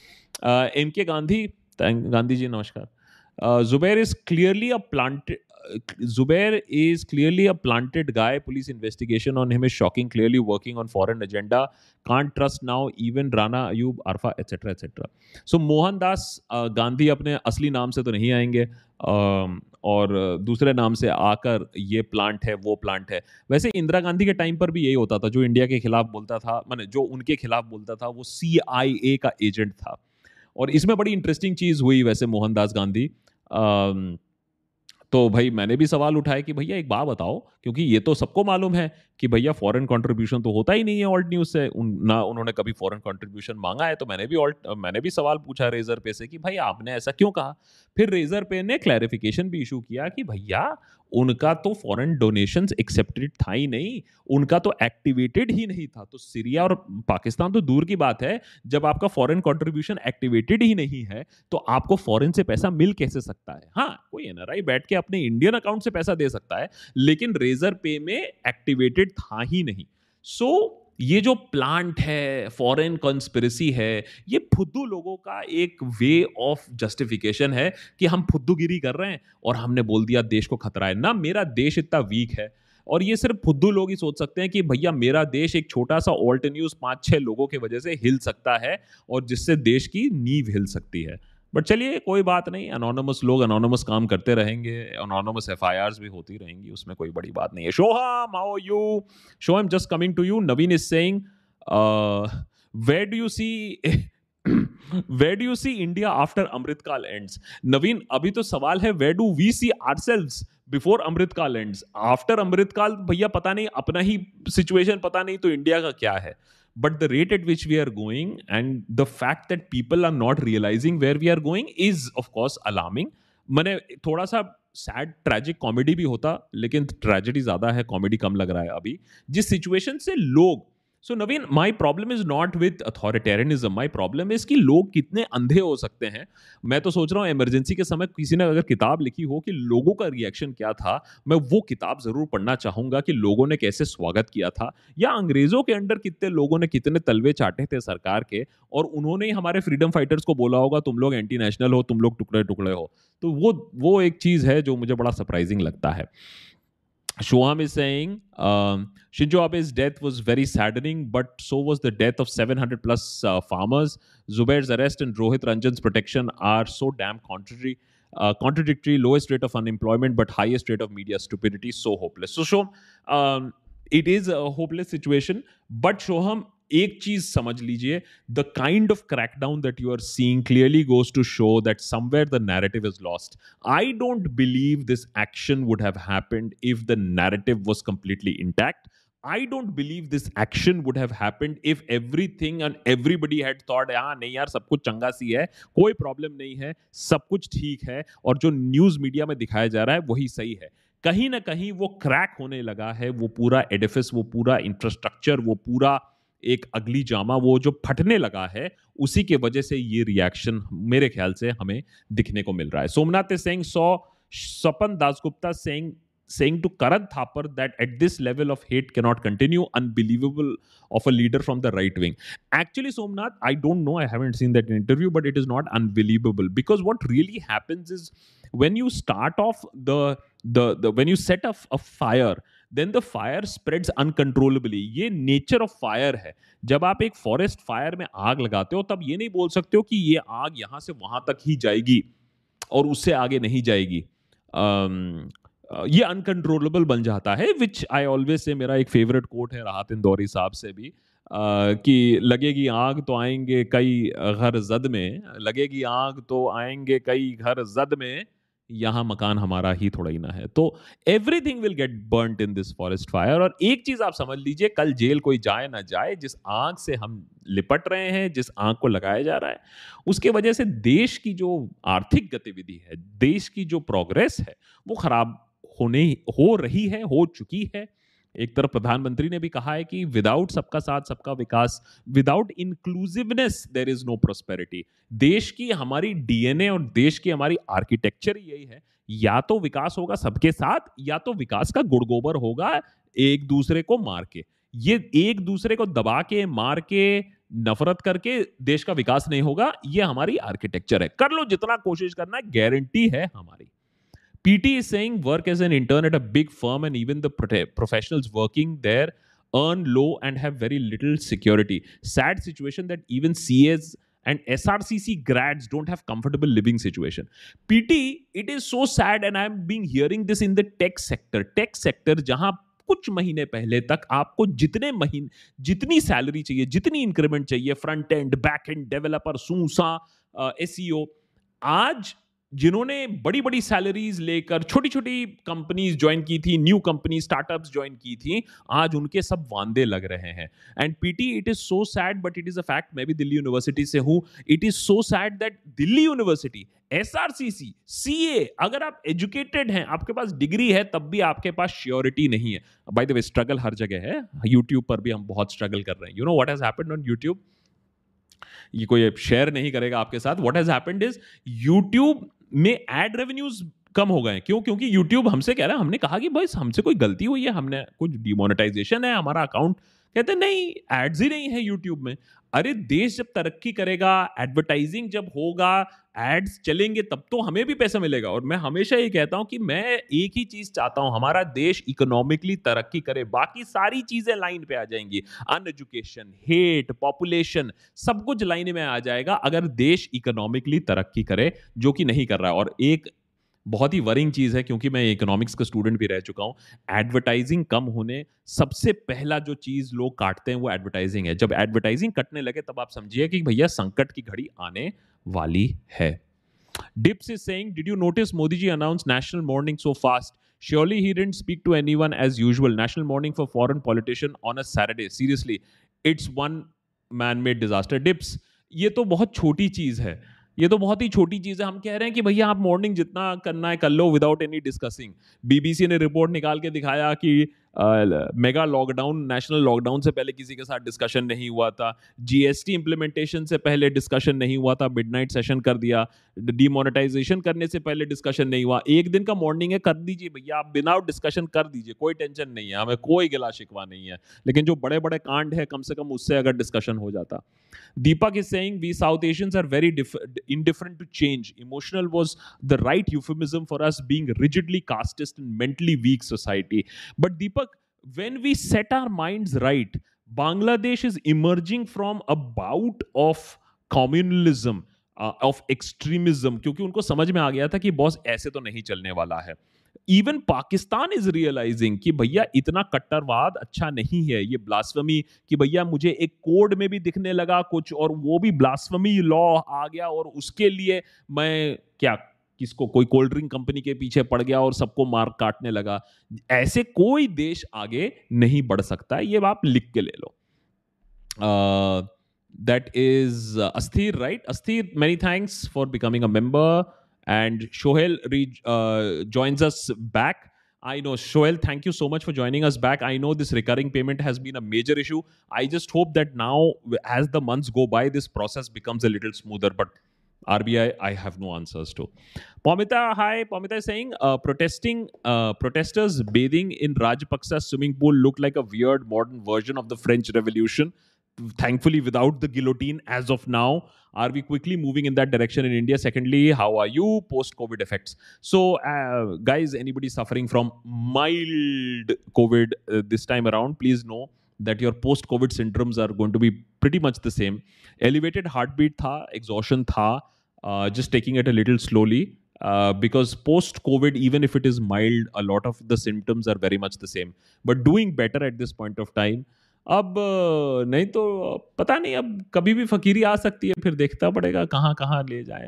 Speaker 1: है. एम के गांधी, गांधी जी नमस्कार. Zubair is clearly a planted Zubair is clearly a planted guy. Police investigation on him is shocking. Clearly working on foreign agenda. Can't trust now even Rana Ayub, Arfa, et cetera et cetera. So Mohandas uh, Gandhi अपने असली नाम से तो नहीं आएंगे, uh, और दूसरे नाम से आकर ये प्लांट है, वो प्लांट है. वैसे इंदिरा गांधी के टाइम पर भी यही होता था. जो इंडिया के खिलाफ बोलता था, माने जो उनके खिलाफ बोलता था, वो सी आई ए का एजेंट था. और इसमें बड़ी इंटरेस्टिंग चीज हुई वैसे मोहनदास गांधी. uh, तो भाई मैंने भी सवाल उठाया कि भैया एक बात बताओ, क्योंकि ये तो सबको मालूम है कि भैया फॉरेन कंट्रीब्यूशन तो होता ही नहीं है ऑल्ट न्यूज से. उन, ना उन्होंने कभी फॉरेन कंट्रीब्यूशन मांगा है. तो मैंने भी ऑल्ट मैंने भी सवाल पूछा रेजर पे से कि भाई आपने ऐसा क्यों कहा. फिर रेजर पे ने क्लैरिफिकेशन भी इशू किया कि भैया उनका तो फॉरेन डोनेशंस एक्सेप्टेड था ही नहीं, उनका तो एक्टिवेटेड ही नहीं था. तो सीरिया और पाकिस्तान तो दूर की बात है, जब आपका फॉरेन कंट्रीब्यूशन एक्टिवेटेड ही नहीं है तो आपको फॉरेन से पैसा मिल कैसे सकता है. हाँ, कोई एनआरआई बैठ के अपने इंडियन अकाउंट से पैसा दे सकता है, लेकिन रेजर पे में एक्टिवेटेड था ही नहीं. सो so, ये जो प्लांट है, फॉरेन कॉन्स्पिरेसी है, ये फुद्दू लोगों का एक वे ऑफ जस्टिफिकेशन है कि हम फुद्दूगिरी कर रहे हैं और हमने बोल दिया देश को खतरा है. ना मेरा देश इतना वीक है, और ये सिर्फ फुद्दू लोग ही सोच सकते हैं कि भैया मेरा देश एक छोटा सा ऑल्ट न्यूज पांच छह लोगों की वजह से हिल सकता है और जिससे देश की नींव हिल सकती है. बट चलिए कोई बात नहीं, अनोनिमस लोग अनोनिमस काम करते रहेंगे, अनोनिमस एफ आई आर्स भी होती रहेंगी, उसमें कोई बड़ी बात नहीं है. Shoham, how are you? Shoham, just coming to you. Naveen is saying, where do you see where do you see India after Amritkaal ends? Naveen, अभी तो सवाल है where do we see ourselves before Amritkaal ends. After Amritkaal भैया पता नहीं, अपना ही सिचुएशन पता नहीं तो इंडिया का क्या है. But the rate at which we are going and the fact that people are not realizing where we are going is of course alarming. मैंने थोड़ा सा सैड ट्रेजिक कॉमेडी भी होता, लेकिन ट्रेजेडी ज्यादा है, कॉमेडी कम लग रहा है अभी जिस सिचुएशन से लोग. So Naveen, my problem is not with authoritarianism, my problem is कि लोग कितने अंधे हो सकते हैं. मैं तो सोच रहा हूँ इमरजेंसी के समय किसी ने अगर किताब लिखी हो कि लोगों का रिएक्शन क्या था, मैं वो किताब जरूर पढ़ना चाहूंगा कि लोगों ने कैसे स्वागत किया था, या अंग्रेजों के अंडर कितने लोगों ने कितने तलवे चाटे थे सरकार के, और उन्होंने ही हमारे फ्रीडम फाइटर्स को बोला होगा तुम लोग एंटी नेशनल हो, तुम लोग टुकड़े टुकड़े हो. तो वो वो एक चीज है जो मुझे बड़ा सरप्राइजिंग लगता है. Shoham is saying, um, Shinzo Abe's death was very saddening, but so was the death of seven hundred plus uh, farmers. Zubair's arrest and Rohit Ranjan's protection are so damn contrary, uh, contradictory. Lowest rate of unemployment, but highest rate of media stupidity. So hopeless. So Shoham, um, it is a hopeless situation. But Shoham, एक चीज समझ लीजिए, the kind of crackdown that you are seeing clearly goes to show that somewhere the narrative is lost. I don't believe this action would have happened if the narrative was completely intact. I don't believe this action would have happened if everything and everybody had thought, हाँ नहीं यार सब कुछ चंगा सी है, कोई problem नहीं है, सब कुछ ठीक है, और जो न्यूज मीडिया में दिखाया जा रहा है वही सही है. कहीं ना कहीं वो क्रैक होने लगा है, वो पूरा एडिफिस, वो पूरा इंफ्रास्ट्रक्चर, वो पूरा एक अगली जामा वो जो फटने लगा है, उसी के वजह से ये रिएक्शन मेरे ख्याल से हमें दिखने को मिल रहा है. Somnath is saying, saw Swapan Dasgupta saying saying to Karan Thapar that at this level of hate cannot continue. Unbelievable of a leader from the right wing. Actually, Somnath, I don't know. I haven't seen that interview, but it is not unbelievable, because what really happens is when you start off the the, the when you set off a fire, then the fire spreads uncontrollably. ये nature of fire है. जब आप एक forest fire में आग लगाते हो, तब ये नहीं बोल सकते हो कि ये आग यहाँ से वहां तक ही जाएगी और उससे आगे नहीं जाएगी. um, ये अनकंट्रोलेबल बन जाता है, विच आई ऑलवेज से, मेरा एक फेवरेट कोट है राहत इंदौरी साहब से भी, uh, कि लगेगी आग तो आएंगे कई घर जद में, लगेगी आग तो आएंगे कई घर जद में, यहाँ मकान हमारा ही थोड़ा ही ना है. तो everything will get burnt in this forest fire. और एक चीज आप समझ लीजिए, कल जेल कोई जाए ना जाए, जिस आग से हम लिपट रहे हैं, जिस आग को लगाया जा रहा है, उसके वजह से देश की जो आर्थिक गतिविधि है, देश की जो प्रोग्रेस है, वो खराब होने हो रही है, हो चुकी है. एक तरफ प्रधानमंत्री ने भी कहा है कि विदाउट सबका साथ सबका विकास, without inclusiveness there is no prosperity. देश की हमारी डीएनए और देश की हमारी आर्किटेक्चर यही है, या तो विकास होगा सबके साथ, या तो विकास का गुड़गोबर होगा एक दूसरे को मार के. ये एक दूसरे को दबा के, मार के, नफरत करके देश का विकास नहीं होगा. ये हमारी आर्किटेक्चर है. कर लो जितना कोशिश करना है, गारंटी है हमारी. P T is saying work as an intern at a big firm, and even the prote- professionals working there earn low and have very little security. Sad situation that even C As and S R C C grads don't have comfortable living situation. P T, it is so sad, and I'm being hearing this in the tech sector. Tech sector जहां कुछ महीने पहले तक आपको जितने महीने, जितनी salary चाहिए, जितनी इंक्रीमेंट चाहिए, front end, back end, developer, सूसा, एसईओ, आज जिन्होंने बड़ी बड़ी सैलरीज लेकर छोटी छोटी कंपनीज ज्वाइन की थी, न्यू कंपनी स्टार्टअप्स ज्वाइन की थी, आज उनके सब वांदे लग रहे हैं. And pity, it is so sad, but it is a fact. मैं भी दिल्ली यूनिवर्सिटी से हूं. It is so sad that Delhi University, SRCC, CA, अगर आप एजुकेटेड हैं, आपके पास डिग्री है, तब भी आपके पास श्योरिटी नहीं है. बाय द वे, स्ट्रगल हर जगह है. यूट्यूब पर भी हम बहुत स्ट्रगल कर रहे हैं. You know what has happened on YouTube? ये कोई शेयर नहीं करेगा आपके साथ. What has happened is, YouTube में एड रेवेन्यूज कम हो गए. क्यों? क्योंकि यूट्यूब हमसे कह रहा है, हमने कहा कि भाई हमसे कोई गलती हुई है, हमने कुछ डिमोनेटाइजेशन है, हमारा अकाउंट, कहते नहीं, एड्स ही नहीं है यूट्यूब में. अरे देश जब तरक्की करेगा, एडवर्टाइजिंग जब होगा, एड्स चलेंगे, तब तो हमें भी पैसा मिलेगा. और मैं हमेशा ये कहता हूं कि मैं एक ही चीज चाहता हूं, हमारा देश इकोनॉमिकली तरक्की करे, बाकी सारी चीजें लाइन पे आ जाएंगी. अनएजुकेशन, हेट, पॉपुलेशन, सब कुछ लाइन में आ जाएगा अगर देश इकोनॉमिकली तरक्की करे, जो कि नहीं कर रहा है. और एक बहुत ही वरिंग चीज है, क्योंकि मैं इकोनॉमिक्स का स्टूडेंट भी रह चुका हूं, एडवर्टाइजिंग कम होने सबसे पहला जो चीज लोग काटते हैं वो एडवर्टाइजिंग है. जब एडवर्टाइजिंग कटने लगे, तब आप समझिए कि भैया संकट की घड़ी आने वाली है. Dips is saying, did you notice Modi ji announced national mourning so fast? Surely he didn't speak to anyone as usual. National mourning for foreign politician on a Saturday. Seriously, it's one man-made disaster. Dips, ये तो बहुत छोटी चीज है. ये तो बहुत ही छोटी चीज है. हम कह रहे हैं कि भैया आप मॉर्निंग जितना करना है कर लो विदाउट एनी डिस्कसिंग. बीबीसी ने रिपोर्ट निकाल के दिखाया कि मेगा लॉकडाउन, नेशनल लॉकडाउन से पहले किसी के साथ डिस्कशन नहीं हुआ था. जीएसटी इंप्लीमेंटेशन से पहले डिस्कशन नहीं हुआ था, मिडनाइट सेशन कर दिया. डीमोनेटाइजेशन करने से पहले डिस्कशन नहीं हुआ. एक दिन का मॉर्निंग है, कर दीजिए भैया, आप बिना डिस्कशन कर दीजिए, कोई टेंशन नहीं है, हमें कोई गिला शिकवा नहीं है. लेकिन जो बड़े बड़े कांड है, कम से कम उससे अगर डिस्कशन हो जाता. Deepak is saying, we South Asians are very diff- indifferent to change. Emotional was the right euphemism for us being rigidly casteist and mentally weak society. But Deepak, when we set our minds right, Bangladesh is emerging from a bout of communalism, uh, of extremism, क्योंकि उनको समझ में आ गया था कि boss ऐसे तो नहीं चलने वाला है. इवन पाकिस्तान इज रियलाइजिंग कि भैया इतना कट्टरवाद अच्छा नहीं है. ये ब्लास्फेमी, कि भैया मुझे एक कोड में भी दिखने लगा कुछ, और वो भी ब्लास्फेमी लॉ आ गया, और उसके लिए मैं क्या, किसको, कोई कोल्ड ड्रिंक कंपनी के पीछे पड़ गया और सबको मार काटने लगा. ऐसे कोई देश आगे नहीं बढ़ सकता. ये आप लिख के ले लो. That is Asthir, right? Asthir, many thanks for becoming a member. And Shohel re- uh, joins us back. I know. Shoel, thank you so much for joining us back. I know this recurring payment has been a major issue. I just hope that now, as the months go by, this process becomes a little smoother. But R B I, I have no answers to. Pomita, hi. Pomita is saying, uh, protesting uh, protesters bathing in Rajapaksa's swimming pool look like a weird modern version of the French Revolution. Thankfully, without the guillotine as of now. Are we quickly moving in that direction in India? Secondly, how are you post-COVID effects? So, uh, guys, anybody suffering from mild COVID uh, this time around, please know that your post-COVID symptoms are going to be pretty much the same. Elevated heartbeat tha, exhaustion tha, uh, just taking it a little slowly. Uh, because post-COVID, even if it is mild, a lot of the symptoms are very much the same. But doing better at this point of time. अब नहीं तो पता नहीं, अब कभी भी फकीरी आ सकती है, फिर देखता पड़ेगा कहाँ कहाँ ले जाए.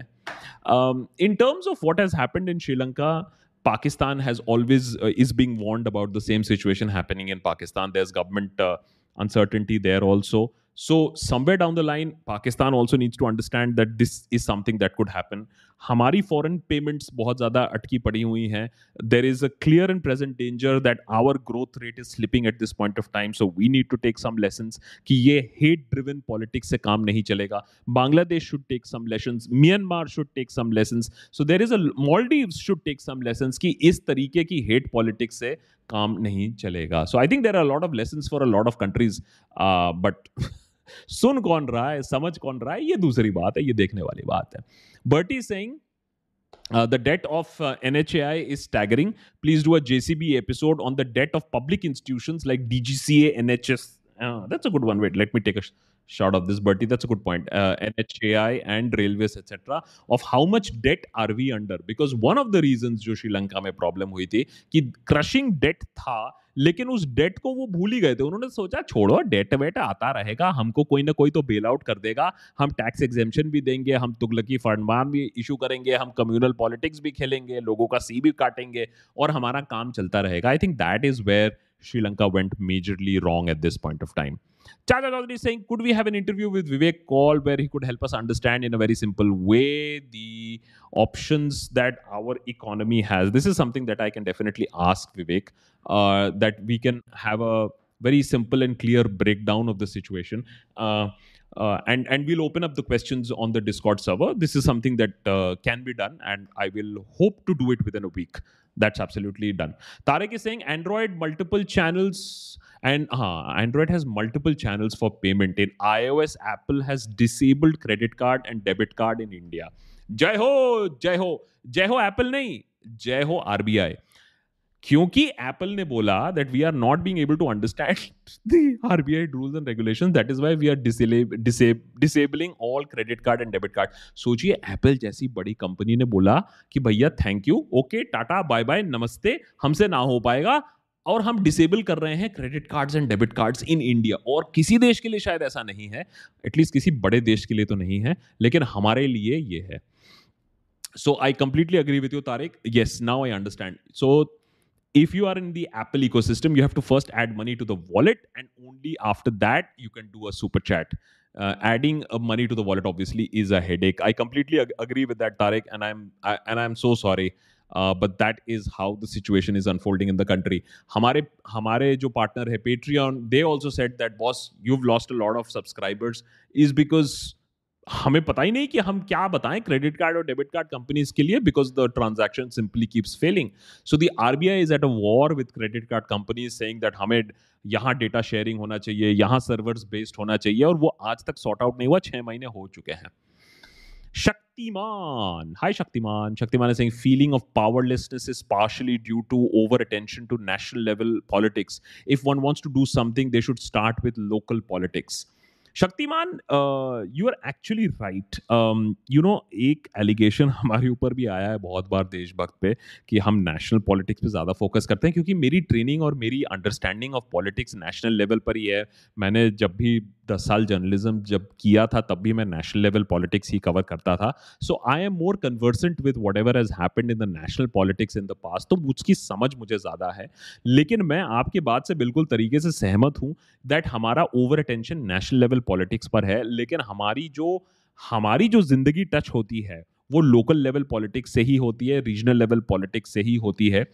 Speaker 1: In terms of what has happened in Sri Lanka, Pakistan has always uh, is being warned about the same situation happening in Pakistan. There's government uh, uncertainty there also. So somewhere down the line, Pakistan also needs to understand that this is something that could happen. हमारी foreign payments बहुत ज़्यादा अटकी पड़ी हुई हैं. There is a clear and present danger that our growth rate is slipping at this point of time. So we need to take some lessons कि ये hate-driven politics से काम नहीं चलेगा. Bangladesh should take some lessons. Myanmar should take some lessons. So there is a Maldives should take some lessons कि इस तरीके की hate politics से काम नहीं चलेगा. So I think there are a lot of lessons for a lot of countries. Uh, but सुन कौन रहा है, समझ कौन रहा है, ये दूसरी बात है, ये देखने वाली बात है. Bertie saying, uh, the debt of uh, N H A I is staggering. Please do a J C B episode on the debt of public institutions like D G C A, N H S. Uh, that's a good one. Wait, let me take a sh- shot of this, Bertie. That's a good point. Uh, N H A I and railways, et cetera. Of how much debt are we under? Because one of the reasons जो श्रीलंका में problem हुई थी कि crushing date था, लेकिन उस date को वो भूल ही गए थे. उन्होंने सोचा छोड़ो, डेट वेट आता रहेगा, हमको कोई ना कोई तो बेल आउट कर देगा, हम टैक्स एग्जेम्पशन भी देंगे, हम तुगलकी फरमान भी इशू करेंगे, हम कम्युनल पॉलिटिक्स भी खेलेंगे, लोगों का सी भी काटेंगे और हमारा काम चलता रहेगा. I think that is where Sri Lanka went majorly wrong at this point of time. Chacha Chaudhary is saying, could we have an interview with Vivek Kaul where he could help us understand in a very simple way the options that our economy has? This is something that I can definitely ask Vivek, uh, that we can have a very simple and clear breakdown of the situation. Uh, uh, and, and we'll open up the questions on the Discord server. This is something that uh, can be done, and I will hope to do it within a week. That's absolutely done. Tarek is saying Android multiple channels, and uh, Android has multiple channels for payment. In iOS, Apple has disabled credit card and debit card in India. Jai ho, Jai ho, Jai ho Apple नहीं, Jai ho R B I. क्योंकि Apple ने बोला that we are not being able to understand the R B I rules and regulations, that is why we are disab- disab- disabling all credit card and debit card. सोचिए Apple जैसी बड़ी company ने बोला कि भैया thank you, okay, tata, bye bye, नमस्ते, हमसे ना हो पाएगा, और हम डिसेबल कर रहे हैं credit cards and debit cards in India. और किसी देश के लिए शायद ऐसा नहीं है, एटलीस्ट किसी बड़े देश के लिए तो नहीं है, लेकिन हमारे लिए ये है. So I completely agree with you, Tariq. Yes, now I understand. So if you are in the Apple ecosystem, you have to first add money to the wallet, and only after that you can do a super chat. Uh, adding uh, money to the wallet obviously is a headache. I completely ag- agree with that, Tariq, and I'm I, and I'm so sorry. Uh, but that is how the situation is unfolding in the country. हमारे हमारे जो partner है Patreon, they also said that boss, you've lost a lot of subscribers is because हमें पता ही नहीं कि हम क्या बताएं क्रेडिट कार्ड और डेबिट कार्ड कंपनीज के लिए, because the transaction simply keeps failing. So the RBI is at a war with credit card companies saying that हमें यहाँ डेटा शेयरिंग होना चाहिए, यहाँ सर्वर्स बेस्ड होना चाहिए, और वो आज तक सॉर्ट आउट नहीं हुआ. छह महीने हो चुके हैं. Shaktiman. Hi, Shaktiman. Shaktiman is saying feeling of powerlessness is partially due to over attention to national level politics. If one wants to do something, they should start with local politics. Shaktiman, you are actually right. You know, एक allegation हमारे ऊपर भी आया है बहुत बार देशभक्त पे कि हम नेशनल पॉलिटिक्स पे ज़्यादा फोकस करते हैं, क्योंकि मेरी ट्रेनिंग और मेरी understanding of politics national level पर ही है. मैंने जब भी दस साल जर्नलिज्म जब किया था तब भी मैं नेशनल लेवल पॉलिटिक्स ही कवर करता था. So I am more conversant with whatever has happened in the national politics in the past, तो उसकी समझ मुझे ज़्यादा है. लेकिन मैं आपकी बात से बिल्कुल तरीके से सहमत हूँ दैट हमारा over attention national level politics पर है, लेकिन हमारी जो हमारी जो जिंदगी टच होती है वो लोकल लेवल पॉलिटिक्स से ही होती है, रीजनल लेवल पॉलिटिक्स से ही होती है.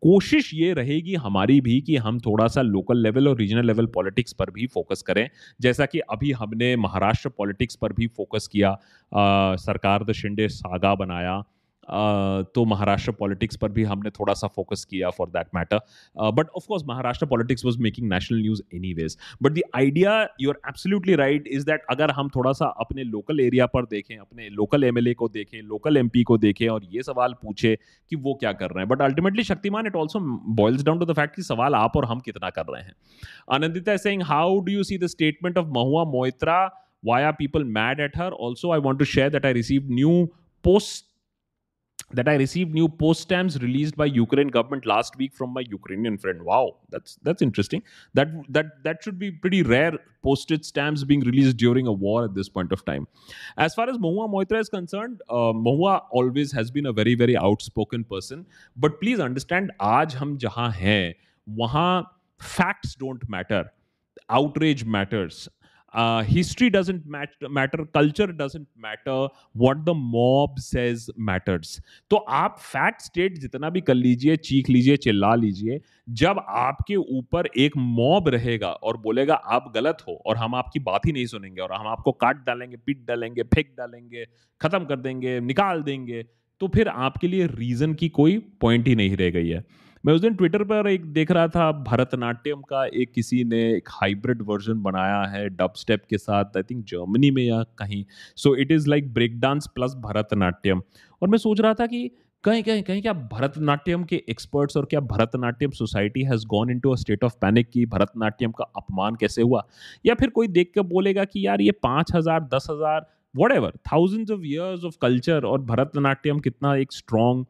Speaker 1: कोशिश ये रहेगी हमारी भी कि हम थोड़ा सा लोकल लेवल और रीजनल लेवल पॉलिटिक्स पर भी फोकस करें, जैसा कि अभी हमने महाराष्ट्र पॉलिटिक्स पर भी फोकस किया। अ, सरकार द शिंदे सागा बनाया, अ, तो महाराष्ट्र पॉलिटिक्स पर भी हमने थोड़ा सा फोकस किया for that matter. But of course Maharashtra politics was making national news anyways. But the idea, you are absolutely right, is that अगर हम थोड़ा सा अपने लोकल एरिया पर देखें, अपने लोकल एमएलए को देखें, लोकल एमपी को देखें और ये सवाल पूछे कि वो क्या कर रहे हैं। But ultimately Shaktiman, it also boils down to the fact कि सवाल आप और हम कितना कर रहे हैं। Anandita is saying, how do you see the statement of Mahua Moitra? Why are people mad at her? Also, I want to share that I received new post that I received new post stamps released by Ukraine government last week from my Ukrainian friend. Wow, that's that's interesting. That that that should be pretty rare, postage stamps being released during a war at this point of time. As far as Mahua Moitra is concerned, uh, Mahua always has been a very very outspoken person. But please understand, आज हम जहाँ हैं वहाँ facts don't matter. Outrage matters. Uh, history doesn't mat- matter, culture doesn't matter, what the mob says matters. तो आप fact state जितना भी कर लीजिए, चीख लीजिए, चिल्ला लीजिए, जब आपके ऊपर एक मॉब रहेगा और बोलेगा आप गलत हो और हम आपकी बात ही नहीं सुनेंगे और हम आपको काट डालेंगे, पीट डालेंगे, फेंक डालेंगे, खत्म कर देंगे, निकाल देंगे, तो फिर आपके लिए रीजन की कोई पॉइंट ही नहीं रह गई है। मैं उस दिन ट्विटर पर एक देख रहा था, भरतनाट्यम का एक किसी ने एक हाइब्रिड वर्जन बनाया है डब स्टेप के साथ, आई थिंक जर्मनी में या कहीं। So it is like break dance plus Bharatanatyam. और मैं सोच रहा था कि कहीं कहीं कहीं क्या भरतनाट्यम के एक्सपर्ट्स और क्या Bharatanatyam society has gone into a state of panic कि भरतनाट्यम का अपमान कैसे हुआ, या फिर कोई देख के बोलेगा कि यार ये पाँच हज़ार दस हज़ार whatever thousands of years of culture और भरतनाट्यम कितना एक स्ट्रॉन्ग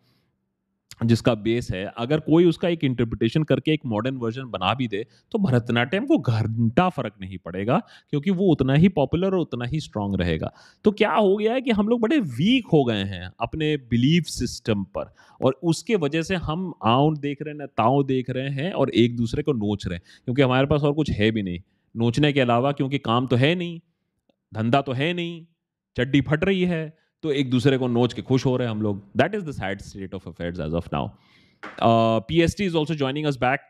Speaker 1: जिसका बेस है, अगर कोई उसका एक इंटरप्रिटेशन करके एक मॉडर्न वर्जन बना भी दे तो भरतनाट्यम को घंटा फर्क नहीं पड़ेगा, क्योंकि वो उतना ही पॉपुलर और उतना ही स्ट्रांग रहेगा। तो क्या हो गया है कि हम लोग बड़े वीक हो गए हैं अपने बिलीफ सिस्टम पर, और उसके वजह से हम आउं देख रहे हैं ना ताऊ देख रहे हैं और एक दूसरे को नोच रहे हैं, क्योंकि हमारे पास और कुछ है भी नहीं नोचने के अलावा, क्योंकि काम तो है नहीं, धंधा तो है नहीं, चड्डी फट रही है, तो एक दूसरे को नोच के खुश हो रहे हैं हम लोग। That is the sad state of affairs as of now. PST is also joining us back.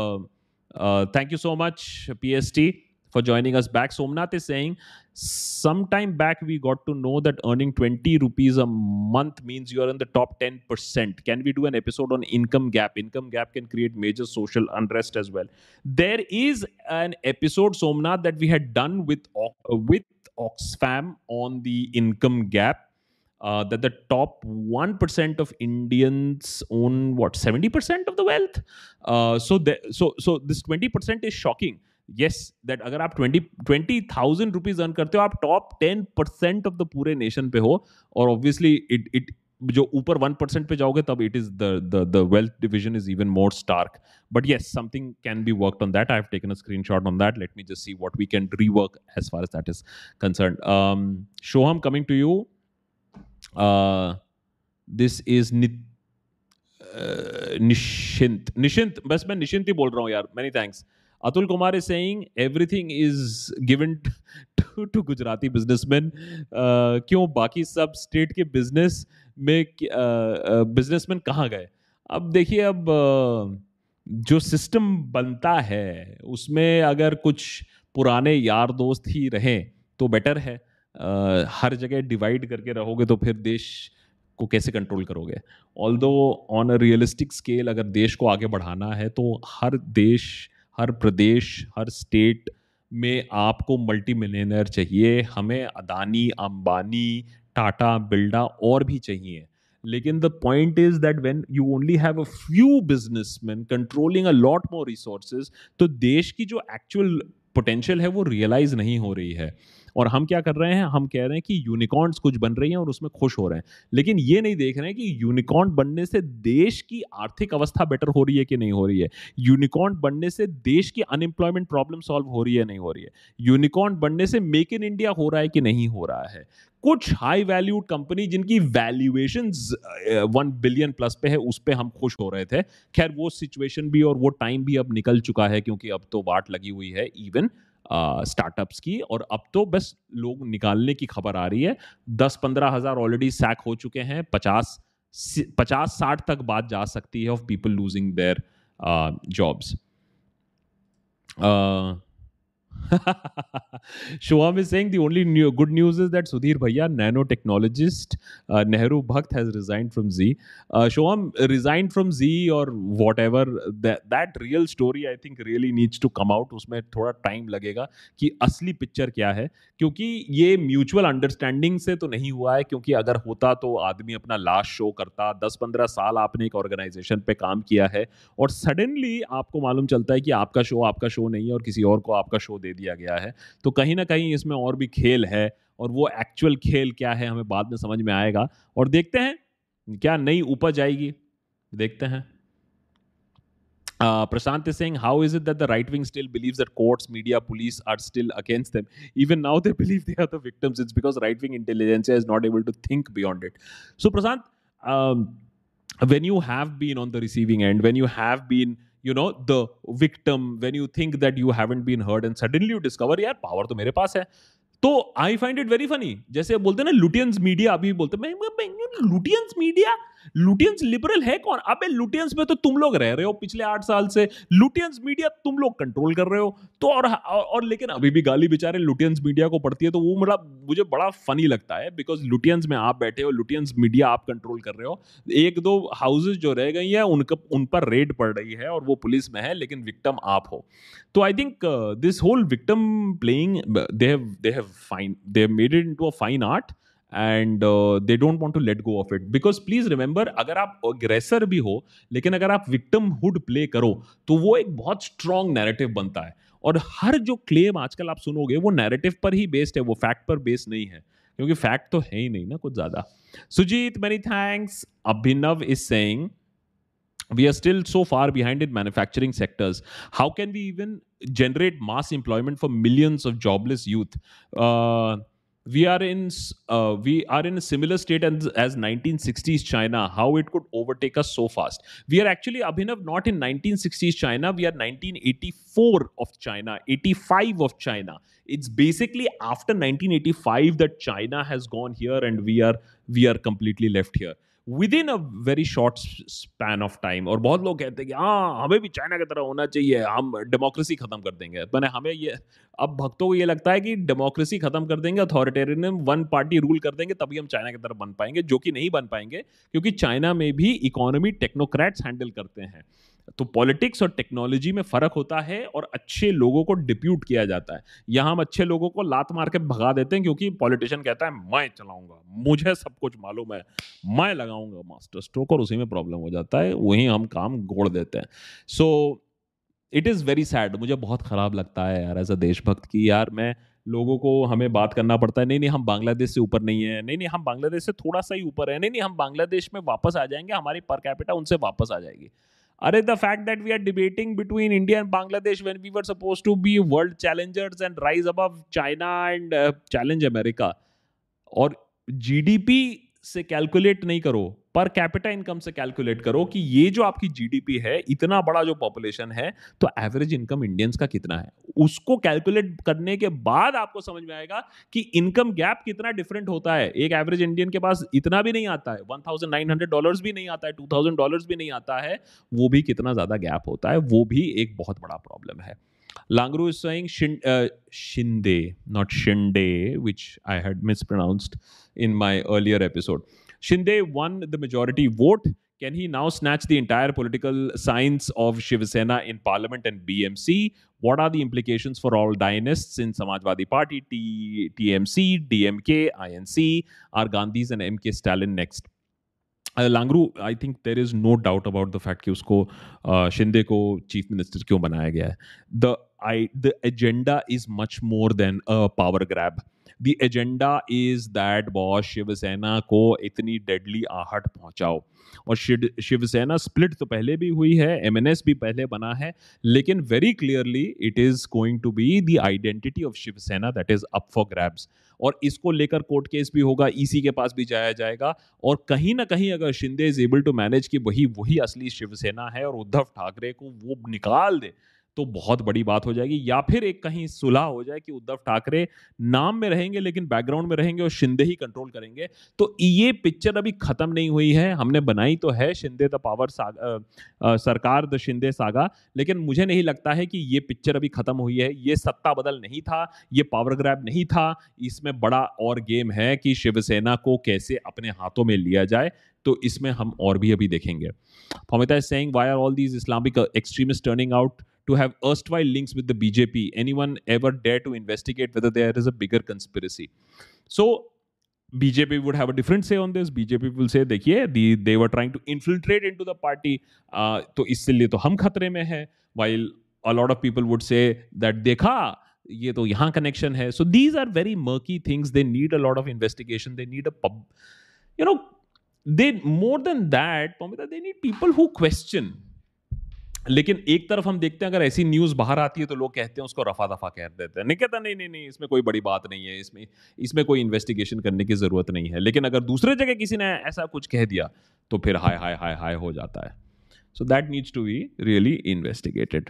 Speaker 1: Thank you so much PST for joining us back. Somnath is saying, sometime back we got to know that earning twenty rupees a month means you are in the top ten percent. Can we do an episode on income gap? Income gap can create major social unrest as well. There is an episode, Somnath, that we had done with, uh, with Oxfam on the income gap. Uh, that the top one percent of Indians own what seventy percent of the wealth. Uh, so, the, so, so this twenty percent is shocking. Yes, that अगर आप twenty twenty thousand rupees earn करते हो, आप top ten percent of the पूरे nation पे हो, और obviously it it जो ऊपर वन परसेंट पे जाओगे तब it is the the the wealth division is even more stark. But yes, something can be worked on that. I have taken a screenshot on that. Let me just see what we can rework as far as that is concerned. Shoham, coming to you. Uh, this is Nit, uh, Nishint. Nishint, बस मैं निशिंत ही बोल रहा हूँ यार. Many thanks. Atul Kumar is saying everything is given to, to Gujarati businessmen. Uh, क्यों बाकी सब state के बिजनेस में बिजनेसमैन uh, uh, कहाँ गए? अब देखिए, अब uh, जो सिस्टम बनता है उसमें अगर कुछ पुराने यार दोस्त ही रहें तो बेटर है. Uh, हर जगह डिवाइड करके रहोगे तो फिर देश को कैसे कंट्रोल करोगे? Although on a realistic scale अगर देश को आगे बढ़ाना है तो हर देश, हर प्रदेश, हर स्टेट में आपको मल्टी मिलियनर चाहिए. हमें अदानी, अंबानी, टाटा, बिरला और भी चाहिए. लेकिन the point is that when you only have a few businessmen controlling a lot more resources, तो देश की जो एक्चुअल पोटेंशियल है वो रियलाइज नहीं हो रही है. और हम क्या कर रहे हैं? हम कह रहे हैं कि यूनिकॉर्न्स कुछ बन रही हैं और उसमें खुश हो रहे हैं, लेकिन ये नहीं देख रहे हैं कि यूनिकॉर्न बनने से देश की आर्थिक अवस्था बेटर हो रही है कि नहीं हो रही है. यूनिकॉर्न बनने से देश की अनएम्प्लॉयमेंट प्रॉब्लम सॉल्व हो रही है नहीं हो रही है. यूनिकॉर्न बनने से मेक इन इंडिया हो रहा है कि नहीं हो रहा है. कुछ हाई वैल्यूड कंपनी जिनकी वैल्यूएशन वन बिलियन प्लस पे है, उस पे हम खुश हो रहे थे. खैर, वो सिचुएशन भी और वो टाइम भी अब निकल चुका है, क्योंकि अब तो वाट लगी हुई है इवन स्टार्टअप्स uh, की, और अब तो बस लोग निकालने की खबर आ रही है. दस पंद्रह हजार ऑलरेडी सैक हो चुके हैं, पचास पचास साठ तक बात जा सकती है of people losing their jobs. Shubham is saying the only new, good news is that Sudhir Bhaiya, nanotechnologist, uh, Nehru Bhakt, has resigned from Z. Uh, Shubham resigned from Z or whatever. That that real story, I think, really needs to come out. उसमें थोड़ा time लगेगा कि असली picture क्या है, क्योंकि ये mutual understanding से तो नहीं हुआ है. क्योंकि अगर होता तो आदमी अपना लास्ट शो करता. दस पंद्रह साल आपने एक ऑर्गेनाइजेशन पे काम किया है और सडनली आपको मालूम चलता है कि आपका शो आपका शो नहीं है और किसी और को आपका शो दे दिया गया है. तो कहीं ना कहीं इसमें और भी खेल है, और वो एक्चुअल खेल क्या है हमें बाद में समझ में आएगा. और देखते हैं क्या नई उपज आएगी, देखते हैं. Uh, Prashant is saying, how is it that the right wing still believes that courts, media, police are still against them? Even now they believe they are the victims. It's because right wing intelligentsia is not able to think beyond it. So Prashant, um, when you have been on the receiving end, when you have been, you know, the victim, when you think that you haven't been heard and suddenly you discover, यार power तो मेरे पास है. तो I find it very funny. जैसे बोलते हैं ना लुटियंस मीडिया, अभी बोलते हैं लुटियंस मीडिया, लुटियंस लिबरल है कौन? अबे लुटियंस में तो तुम लोग रह रहे हो पिछले आठ साल से. लुटियंस मीडिया तुम लोग कंट्रोल कर रहे हो. तो और, और, और लेकिन अभी भी गाली बेचारे लुटियंस मीडिया को पड़ती है. तो वो मतलब मुझे बड़ा फनी लगता है, बिकॉज लुटियंस में आप बैठे हो, लुटियंस मीडिया आप कंट्रोल कर रहे हो. एक दो हाउसेज जो रह गई हैं उनका उन पर रेड पड़ रही है और वो पुलिस में है, लेकिन विक्टिम आप हो. तो I think this whole victim playing, they have they have fine they have made it into a fine art, and uh, they don't want to let go of it. Because please remember, अगर आप aggressor भी हो लेकिन अगर आप victimhood play करो तो वो एक बहुत strong narrative बनता है. और हर जो claim आजकल आप सुनोगे वो narrative पर ही based है, वो fact पर based नहीं है, क्योंकि fact तो है ही नहीं ना कुछ ज़्यादा. Sujit, many thanks. Abhinav is saying, we are still so far behind in manufacturing sectors. How can we even generate mass employment for millions of jobless youth? Uh, we are in uh, we are in a similar state as, as nineteen sixties China. How it could overtake us so fast? We are actually, Abhinav, not in nineteen sixties China. We are nineteen eighty-four of China, eighty-five of China. It's basically after nineteen eighty-five that China has gone here, and we are we are completely left here within a very short span of time. और बहुत लोग कहते हैं कि हाँ हमें भी China की तरह होना चाहिए, हम डेमोक्रेसी खत्म कर देंगे. मैंने हमें ये, अब भक्तों को ये लगता है कि डेमोक्रेसी खत्म कर देंगे, अथॉरिटेरियनिज्म, वन पार्टी रूल कर देंगे, तभी हम चाइना की तरह बन पाएंगे, जो कि नहीं बन पाएंगे, क्योंकि चाइना में भी इकोनॉमी टेक्नोक्रेट्स हैंडल करते हैं. तो पॉलिटिक्स और टेक्नोलॉजी में फर्क होता है, और अच्छे लोगों को डिप्यूट किया जाता है. यहाँ हम अच्छे लोगों को लात मार के भगा देते हैं, क्योंकि पॉलिटिशियन कहता है मैं चलाऊंगा, मुझे सब कुछ मालूम है, मैं लगाऊंगा मास्टर स्ट्रोक, और उसी में प्रॉब्लम हो जाता है, वहीं हम काम गोड़ देते हैं. So it is very sad. मुझे बहुत ख़राब लगता है यार एज अ देशभक्त की, यार मैं लोगों को हमें बात करना पड़ता है, नहीं नहीं हम बांग्लादेश से ऊपर नहीं है, नहीं नहीं हम बांग्लादेश से थोड़ा सा ही ऊपर है, नहीं नहीं हम बांग्लादेश में वापस आ जाएंगे, हमारी पर कैपिटा उनसे वापस आ जाएगी. Are the fact that we are debating between India and Bangladesh when we were supposed to be world challengers and rise above China and uh, challenge America. और G D P से calculate नहीं करो, per capita income से calculate करो कि ये जो आपकी जीडीपी है, इतना बड़ा जो पॉपुलेशन है, तो एवरेज इनकम इंडियंस का कितना है. उसको कैलकुलेट करने के बाद आपको समझ में आएगा कि इनकम गैप कितना डिफरेंट होता है. एक एवरेज इंडियन के पास इतना भी नहीं आता है, one thousand nine hundred dollars भी नहीं आता है, टू थाउजेंड डॉलर्स भी नहीं आता है, वो भी कितना ज्यादा गैप होता है, वो भी एक बहुत बड़ा प्रॉब्लम है. Langru is saying Shin, uh, Shinde, not Shinde, which I had mispronounced in my earlier episode. Shinde won the majority vote. Can he now snatch the entire political science of Shiv Sena in Parliament and B M C? What are the implications for all dynasts in Samajwadi Party, T- TMC, D M K, I N C? Are Gandhis and M K Stalin next? Uh, Langru, I think there is no doubt about the fact कि उसको uh, Shinde को chief minister क्यों बनाया गया है. The I the agenda is much more than a power grab. The agenda is that boss Shiv Sena को इतनी deadly आहट पहुंचाओ. और शिवसेना स्प्लिट तो पहले भी हुई है, एमएनएस भी पहले बना है, लेकिन very clearly it is going to be the identity of Shiv Sena that is up for grabs. और इसको लेकर कोर्ट केस भी होगा, ईसी के पास भी जाया जाएगा. और कहीं ना कहीं अगर Shinde is able to manage कि वही वही असली शिवसेना है और उद्धव ठाकरे को वो निकाल दे, तो बहुत बड़ी बात हो जाएगी, या फिर एक कहीं सुलह हो जाए कि उद्धव ठाकरे नाम में रहेंगे लेकिन बैकग्राउंड में रहेंगे और शिंदे ही कंट्रोल करेंगे। तो ये पिक्चर अभी खत्म नहीं हुई है, हमने बनाई तो है शिंदे द पावर सागा, सरकार द शिंदे सागा, लेकिन मुझे नहीं लगता है कि ये पिक्चर अभी खत्म हुई है। ये सत्ता बदल नहीं था, ये पावर ग्रैब नहीं था, इसमें बड़ा और गेम है कि शिवसेना को कैसे अपने हाथों में लिया जाए, तो इसमें हम और भी अभी देखेंगे। Pamita is saying, why are all these Islamic uh, extremists turning out to have erstwhile links with the B J P? Anyone ever dare to investigate whether there is a bigger conspiracy? So, B J P would have a different say on this. B J P will say, देखिए, the, they were trying to infiltrate into the party, uh, तो इसलिए तो हम खतरे में हैं. While a lot of people would say that देखा, ये तो यहाँ connection है. So these are very murky things. They need a lot of investigation. They need a pub, you know, they more than that, Pamita, they need people who question. लेकिन एक तरफ हम देखते हैं अगर ऐसी न्यूज बाहर आती है तो लोग कहते हैं उसको रफा दफा कह देते हैं, नहीं कहता नहीं नहीं नहीं इसमें कोई बड़ी बात नहीं है, इसमें इसमें कोई इन्वेस्टिगेशन करने की जरूरत नहीं है। लेकिन अगर दूसरे जगह किसी ने ऐसा कुछ कह दिया तो फिर हाय हाय हाय हाय हो जाता है। So that needs to be really investigated.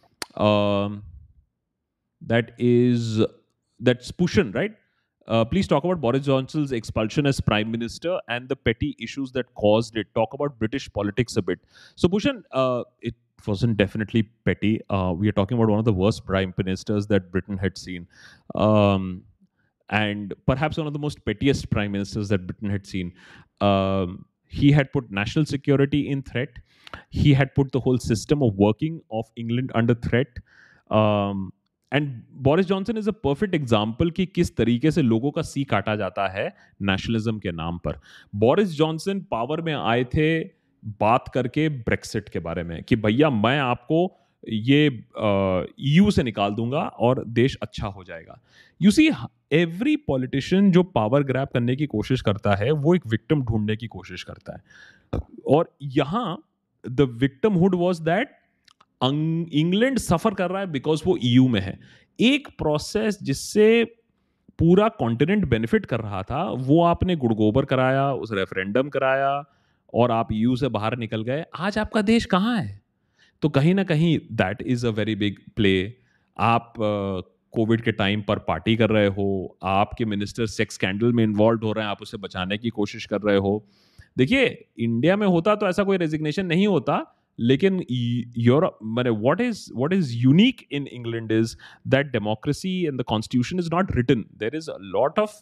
Speaker 1: That is that's Pushan, right? Uh, please talk about Boris Johnson's expulsion as Prime Minister and the petty issues that caused it. Talk about British politics a bit. So, Bhushan, uh, it wasn't definitely petty. Uh, we are talking about one of the worst Prime Ministers that Britain had seen. Um, and perhaps one of the most pettiest Prime Ministers that Britain had seen. Um, he had put national security in threat. He had put the whole system of working of England under threat. Um, and Boris Johnson is a perfect example कि किस तरीके से लोगों का सी काटा जाता है nationalism के नाम पर। बोरिस जॉनसन पावर में आए थे बात करके ब्रेक्सिट के बारे में कि भैया मैं आपको ये ईयू से निकाल दूंगा और देश अच्छा हो जाएगा। यू सी, एवरी पॉलिटिशियन जो पावर ग्रैब करने की कोशिश करता है वो एक विक्टिम ढूंढने की कोशिश करता है, और यहां the victimhood was that England suffer कर रहा है बिकॉज वो ईयू में है। एक प्रोसेस जिससे पूरा कॉन्टिनेंट बेनिफिट कर रहा था वो आपने गुड़गोबर कराया, उस रेफरेंडम कराया और आप ईयू से बाहर निकल गए। आज आपका देश कहाँ है? तो कहीं ना कहीं that is a very big play. आप कोविड uh, के टाइम पर पार्टी कर रहे हो, आपके मिनिस्टर सेक्स स्कैंडल में इन्वॉल्व हो रहे हैं, आप उसे बचाने की कोशिश कर रहे हो। देखिए, इंडिया में होता तो ऐसा कोई रेजिग्नेशन नहीं होता, लेकिन यूरोप मैंने what is what is unique in England is that democracy and the constitution is not written. There is a lot of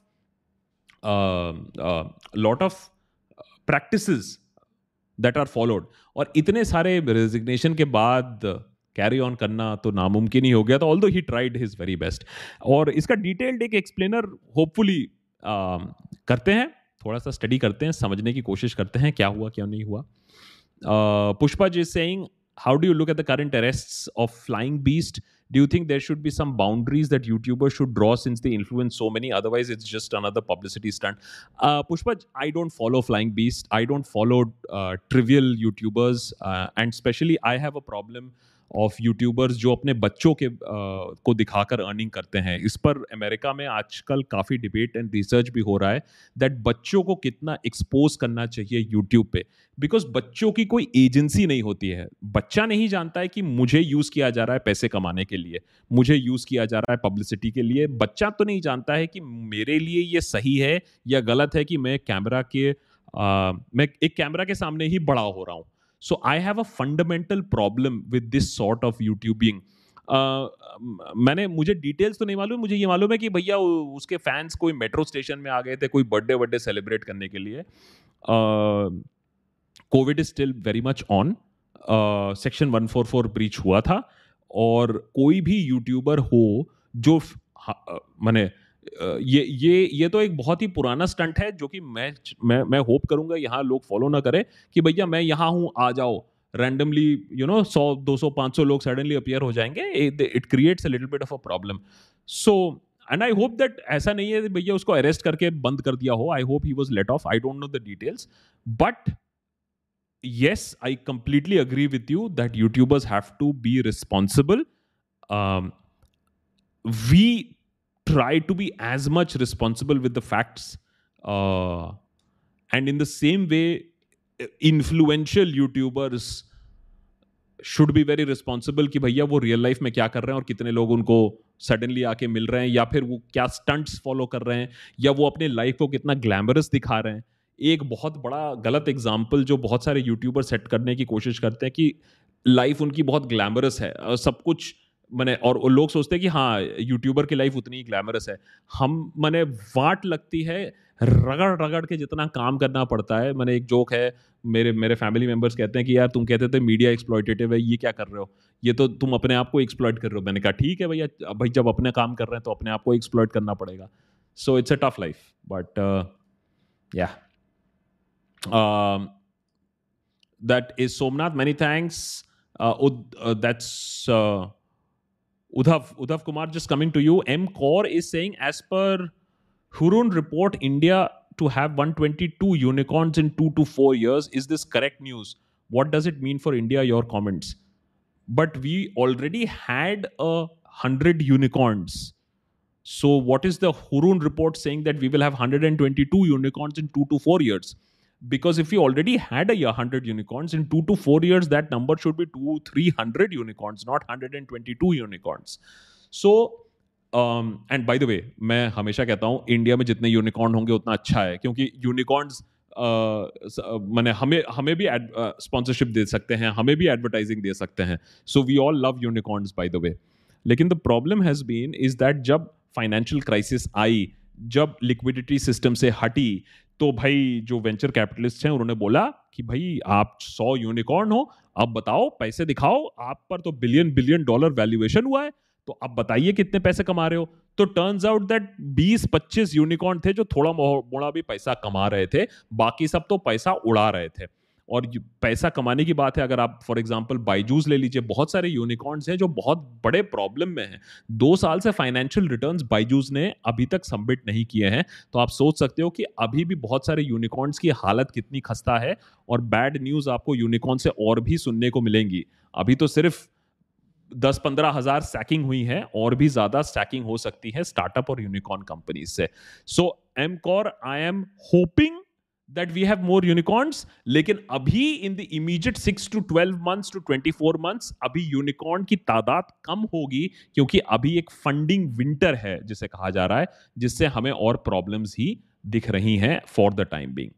Speaker 1: lot of practices that are followed, और इतने सारे रेजिग्नेशन के बाद कैरी ऑन करना तो नामुमकिन ही हो गया था, although he tried his very best. और इसका डिटेल्ड एक एक्सप्लेनर होपफुली uh, करते हैं, थोड़ा सा स्टडी करते हैं, समझने की कोशिश करते हैं क्या हुआ क्या नहीं हुआ। Uh, Pushpa is saying, how do you look at the current arrests of Flying Beast? Do you think there should be some boundaries that YouTubers should draw since they influence so many? Otherwise, it's just another publicity stunt. Uh, Pushpa, I don't follow Flying Beast. I don't follow uh, trivial YouTubers. Uh, and especially, I have a problem of YouTubers जो अपने बच्चों के uh, को दिखाकर earning करते हैं। इस पर अमेरिका में आजकल काफ़ी डिबेट एंड रिसर्च भी हो रहा है दैट बच्चों को कितना एक्सपोज करना चाहिए यूट्यूब पे, बिकॉज बच्चों की कोई एजेंसी नहीं होती है। बच्चा नहीं जानता है कि मुझे यूज़ किया जा रहा है पैसे कमाने के लिए, मुझे यूज़ किया जा रहा है पब्लिसिटी के लिए। बच्चा तो नहीं जानता है कि मेरे लिए ये सही है या गलत है कि मैं कैमरा के uh, मैं एक कैमरा के सामने ही बड़ा हो रहा हूँ। So I have a fundamental problem with this sort of YouTubing. Uh, मैंने मुझे डिटेल्स तो नहीं मालूम, मुझे ये मालूम है कि भैया उसके फैंस कोई मेट्रो स्टेशन में आ गए थे कोई बर्थडे बर्थडे सेलिब्रेट करने के लिए। Covid is still very much on, section one four four breach हुआ था, और कोई भी यूट्यूबर हो जो मैंने ये ये ये तो एक बहुत ही पुराना स्टंट है जो कि मैं मैं मैं होप करूंगा यहाँ लोग फॉलो ना करें कि भैया मैं यहाँ हूँ आ जाओ, रैंडमली यू नो सौ दो सौ पाँच सौ लोग सडनली अपीयर हो जाएंगे। It creates a little bit of a problem. So and I hope that ऐसा नहीं है भैया उसको अरेस्ट करके बंद कर दिया हो। I hope he was let off, I don't know the details, but yes, I completely agree with you that YouTubers have to be responsible. Um, we try to be as much responsible with the facts. Uh, and in the same way, influential YouTubers should be very responsible कि भैया वो real life में क्या कर रहे हैं और कितने लोग उनको सडनली आके मिल रहे हैं, या फिर वो क्या स्टंट्स फॉलो कर रहे हैं, या वो अपने लाइफ को कितना ग्लैमरस दिखा रहे हैं। एक बहुत बड़ा गलत एग्जाम्पल जो बहुत सारे यूट्यूबर सेट करने की कोशिश करते हैं कि लाइफ उनकी बहुत ग्लैमरस है, और सब कुछ मैंने, और वो लोग सोचते हैं कि हाँ यूट्यूबर की लाइफ उतनी ही ग्लैमरस है। हम मैंने वाट लगती है रगड़ रगड़ के जितना काम करना पड़ता है। मैंने एक जोक है, मेरे मेरे फैमिली मेंबर्स कहते हैं कि यार तुम कहते थे मीडिया एक्सप्लॉइटेटिव है, ये क्या कर रहे हो, ये तो तुम अपने आप को एक्सप्लॉइट कर रहे हो। मैंने कहा ठीक है भैया, भाई जब अपने काम कर रहे हैं तो अपने आप को एक्सप्लॉइट करना पड़ेगा। So it's a tough life, but yeah that is Somnath. Many thanks. Uh, Ud- uh, that's uh, Udhav. Udhav Kumar, just coming to you. M Core is saying, as per Hurun report, India to have one hundred twenty-two unicorns in two to four years. Is this correct news? What does it mean for India? Your comments. But we already had a hundred unicorns. So what is the Hurun report saying that we will have one hundred twenty-two unicorns in two to four years? Because if we already had a one hundred unicorns in two to four years, that number should be two, three hundred unicorns, not one hundred twenty-two unicorns. So, um, and by the way, मैं हमेशा कहता हूँ India में जितने unicorn होंगे उतना अच्छा है, क्योंकि यूनिकॉर्न्स मैंने हमें हमें भी स्पॉन्सरशिप दे सकते हैं, हमें भी एडवर्टाइजिंग दे सकते हैं. So we all love unicorns by the way. लेकिन the problem has been is that जब फाइनेंशियल क्राइसिस आई, जब लिक्विडिटी सिस्टम से हटी, तो भाई जो वेंचर कैपिटलिस्ट हैं उन्होंने बोला कि भाई आप सौ यूनिकॉर्न हो, अब बताओ पैसे दिखाओ, आप पर तो बिलियन बिलियन डॉलर वैल्यूएशन हुआ है, तो अब बताइए कितने पैसे कमा रहे हो. तो टर्न्स आउट दैट बीस पच्चीस यूनिकॉर्न थे जो थोड़ा मोड़ा भी पैसा कमा रहे थे, बाकी सब तो पैसा उड़ा रहे थे. और पैसा कमाने की बात है, अगर आप फॉर एग्जांपल बायजूस ले लीजिए, बहुत सारे यूनिकॉर्न्स हैं जो बहुत बड़े प्रॉब्लम में हैं. दो साल से फाइनेंशियल रिटर्न्स बायजूस ने अभी तक सबमिट नहीं किए हैं. तो आप सोच सकते हो कि अभी भी बहुत सारे यूनिकॉर्न्स की हालत कितनी खस्ता है. और बैड न्यूज आपको यूनिकॉर्न से और भी सुनने को मिलेंगी. अभी तो सिर्फ दस पंद्रह हजार सैकिंग हुई है, और भी ज्यादा सैकिंग हो सकती है स्टार्टअप और यूनिकॉर्न कंपनीज से. सो एम कॉर, I am hoping that we have more unicorns. लेकिन अभी in the immediate six to twelve months to twenty-four months अभी यूनिकॉर्न की तादाद कम होगी, क्योंकि अभी एक फंडिंग विंटर है जिसे कहा जा रहा है, जिससे हमें और प्रॉब्लम्स ही दिख रही हैं for the time being.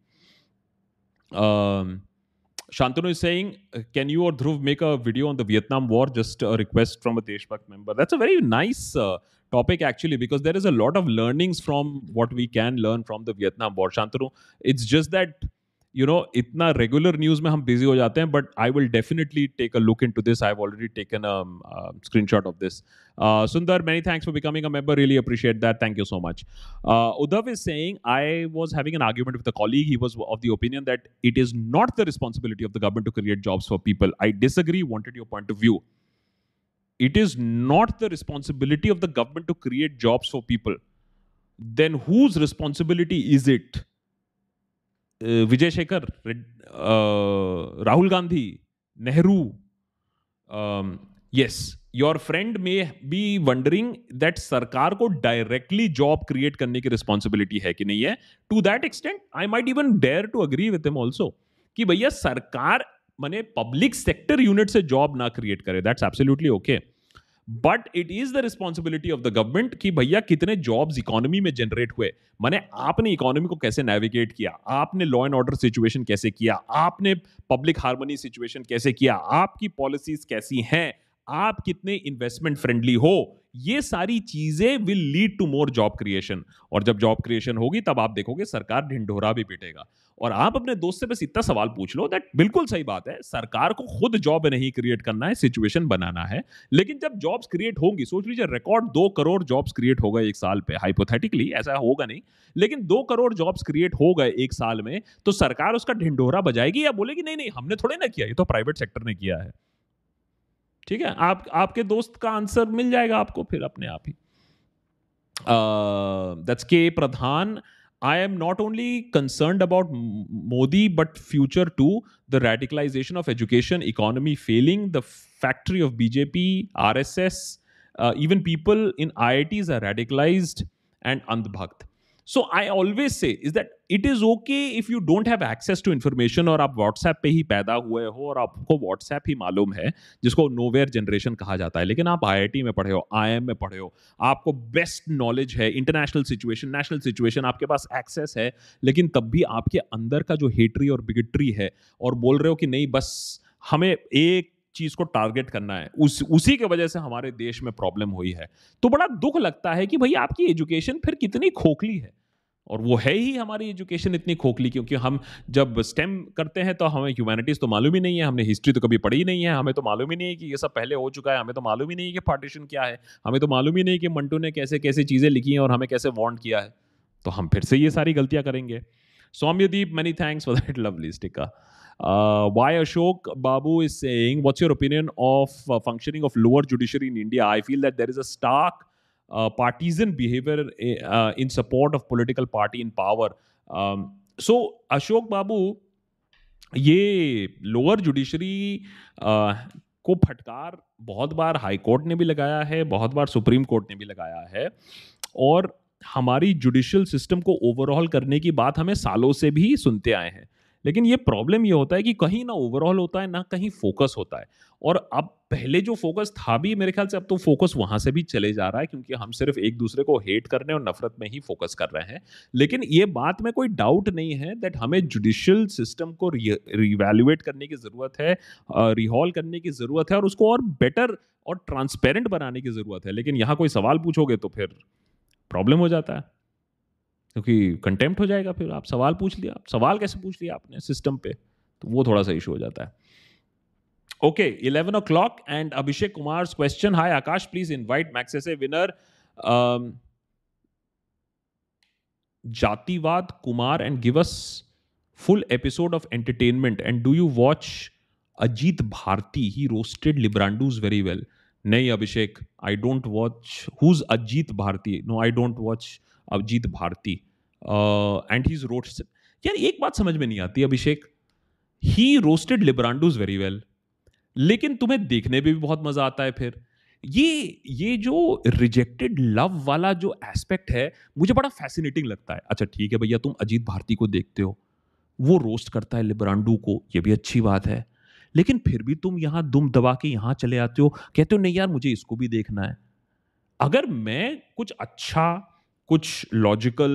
Speaker 1: Shantanu is saying, can you or Dhruv make a video on the Vietnam War? Just a request from a Deshbhakt member. That's a very nice uh, topic actually, because there is a lot of learnings from what we can learn from the Vietnam War. Shantanu, it's just that, you know, इतना regular news में हम busy हो जाते हैं, but I will definitely take a look into this. I've already taken a, a screenshot of this. Uh, Sundar, many thanks for becoming a member. Really appreciate that. Thank you so much. Uh, Uddhav is saying, I was having an argument with a colleague. He was of the opinion that it is not the responsibility of the government to create jobs for people. I disagree. Wanted your point of view. It is not the responsibility of the government to create jobs for people. Then whose responsibility is it? Uh, Vijay Shekhar, uh, Rahul Gandhi, Nehru. Um, yes, your friend may be wondering that सरकार को directly job create करने की responsibility है कि नहीं है. To that extent, I might even dare to agree with him also कि भैया सरकार माने public sector unit से job ना create करे. That's absolutely okay. But it is the responsibility of the government कि भैया कितने जॉब्स इकोनॉमी में जनरेट हुए, माने आपने इकोनॉमी को कैसे नेविगेट किया, आपने लॉ एंड ऑर्डर सिचुएशन कैसे किया, आपने पब्लिक हार्मनी सिचुएशन कैसे किया, आपकी पॉलिसीज कैसी हैं, आप कितने इन्वेस्टमेंट फ्रेंडली हो. ये सारी चीजें will lead to more job creation. और जब जॉब क्रिएशन होगी तब आप देखोगे सरकार ढिंढोरा भी पीटेगा. और आप अपने दोस्त से बस इतना सवाल पूछ लो, दैट बिल्कुल सही बात है, सरकार को खुद जॉब नहीं क्रिएट करना है, सिचुएशन बनाना है. लेकिन जब जॉब्स क्रिएट होंगी, सोच लीजिए रिकॉर्ड दो करोड़ जॉब्स क्रिएट हो गए एक साल पे, हाइपोथेटिकली ऐसा होगा नहीं, लेकिन दो करोड़ जॉब्स क्रिएट हो गए एक साल में, तो सरकार उसका ढिंढोरा बजाएगी या बोलेगी नहीं नहीं हमने थोड़े ना किया, ये तो प्राइवेट सेक्टर ने किया है. ठीक है, आप आपके दोस्त का आंसर मिल जाएगा आपको फिर अपने आप ही. That's K Pradhan. I am not only concerned about Modi, but future too. The radicalization of education, economy failing, the factory of B J P, R S S, uh, even people in I I Ts are radicalized and andhbhakt. So I always say is that it is okay if you don't have access to information और आप WhatsApp पे ही पैदा हुए हो और आपको WhatsApp ही मालूम है, जिसको नोवेयर जनरेशन कहा जाता है, लेकिन आप आईआईटी में पढ़े हो, आईएम में पढ़े हो, आपको बेस्ट नॉलेज है, इंटरनेशनल सिचुएशन, नेशनल सिचुएशन, आपके पास एक्सेस है, लेकिन तब भी आपके अंदर का जो हेटरी और बिगेटरी है और बोल रहे हो कि नहीं बस हमें एक चीज को टारगेट करना है, उस उसी के वजह से हमारे देश में प्रॉब्लम हुई है, तो बड़ा दुख लगता है कि भाई आपकी एजुकेशन फिर कितनी खोखली है। और वो है ही हमारी एजुकेशन इतनी खोखली, क्योंकि हम जब स्टेम करते हैं तो हमें ह्यूमैनिटीज तो मालूम ही नहीं है, हमने हिस्ट्री तो कभी पढ़ी ही नहीं है, हमें तो मालूम ही नहीं है कि ये सब पहले हो चुका है, हमें तो मालूम ही नहीं है कि पार्टीशन क्या है, हमें तो मालूम ही नहीं कि मंटू ने कैसे कैसे चीजें लिखी हैं और हमें कैसे वार्न किया है, तो हम फिर से ये सारी गलतियां करेंगे। Soumyadeep, many thanks for that lovely sticker. Uh, why Ashok Babu is saying, what's your opinion of uh, functioning of lower judiciary in India? I feel that there is a stark uh, partisan behavior uh, in support of political party in power. Um, so Ashok Babu, ये lower judiciary को फटकार बहुत बार high court ने भी लगाया है, बहुत बार supreme court ने भी लगाया है, और हमारी जुडिशियल सिस्टम को ओवरऑल करने की बात हमें सालों से भी सुनते आए हैं, लेकिन ये प्रॉब्लम ये होता है कि कहीं ना ओवरऑल होता है ना कहीं फोकस होता है, और अब पहले जो फोकस था भी मेरे ख्याल से अब तो फोकस वहां से भी चले जा रहा है, क्योंकि हम सिर्फ एक दूसरे को हेट करने और नफरत में ही फोकस कर रहे हैं। लेकिन ये बात में कोई डाउट नहीं है दैट हमें जुडिशियल सिस्टम को रिवैल्यूएट करने की जरूरत है, रिहॉल करने की जरूरत है, और उसको और बेटर और ट्रांसपेरेंट बनाने की जरूरत है। लेकिन यहाँ कोई सवाल पूछोगे तो फिर प्रॉब्लम हो जाता है, क्योंकि कंटेम्प्ट हो जाएगा, फिर आप सवाल पूछ लिया, आप सवाल कैसे पूछ लिया आपने सिस्टम पे, तो वो थोड़ा सा इशू हो जाता है। Okay, eleven o'clock and Abhishek Kumar question, hi Akash, please invite Magsaysay winner जातिवाद Kumar and give us full episode of entertainment. And do you watch Ajit Bharti? He roasted Librandus very well. नहीं अभिषेक, I don't watch. Who's Ajit Bharti? No, I don't watch Ajit Bharti. Uh, and he's roasted. यार एक बात समझ में नहीं आती अभिषेक, he roasted Librandus very well, लेकिन तुम्हें देखने में भी बहुत मजा आता है। फिर ये ये जो रिजेक्टेड लव वाला जो एस्पेक्ट है मुझे बड़ा फैसिनेटिंग लगता है। अच्छा ठीक है भैया, तुम अजीत भारती को देखते हो, वो रोस्ट करता है लिब्रांडू को, ये भी अच्छी बात है, लेकिन फिर भी तुम यहां दुम दबा के यहां चले आते हो, कहते हो नहीं यार मुझे इसको भी देखना है। अगर मैं कुछ अच्छा, कुछ लॉजिकल,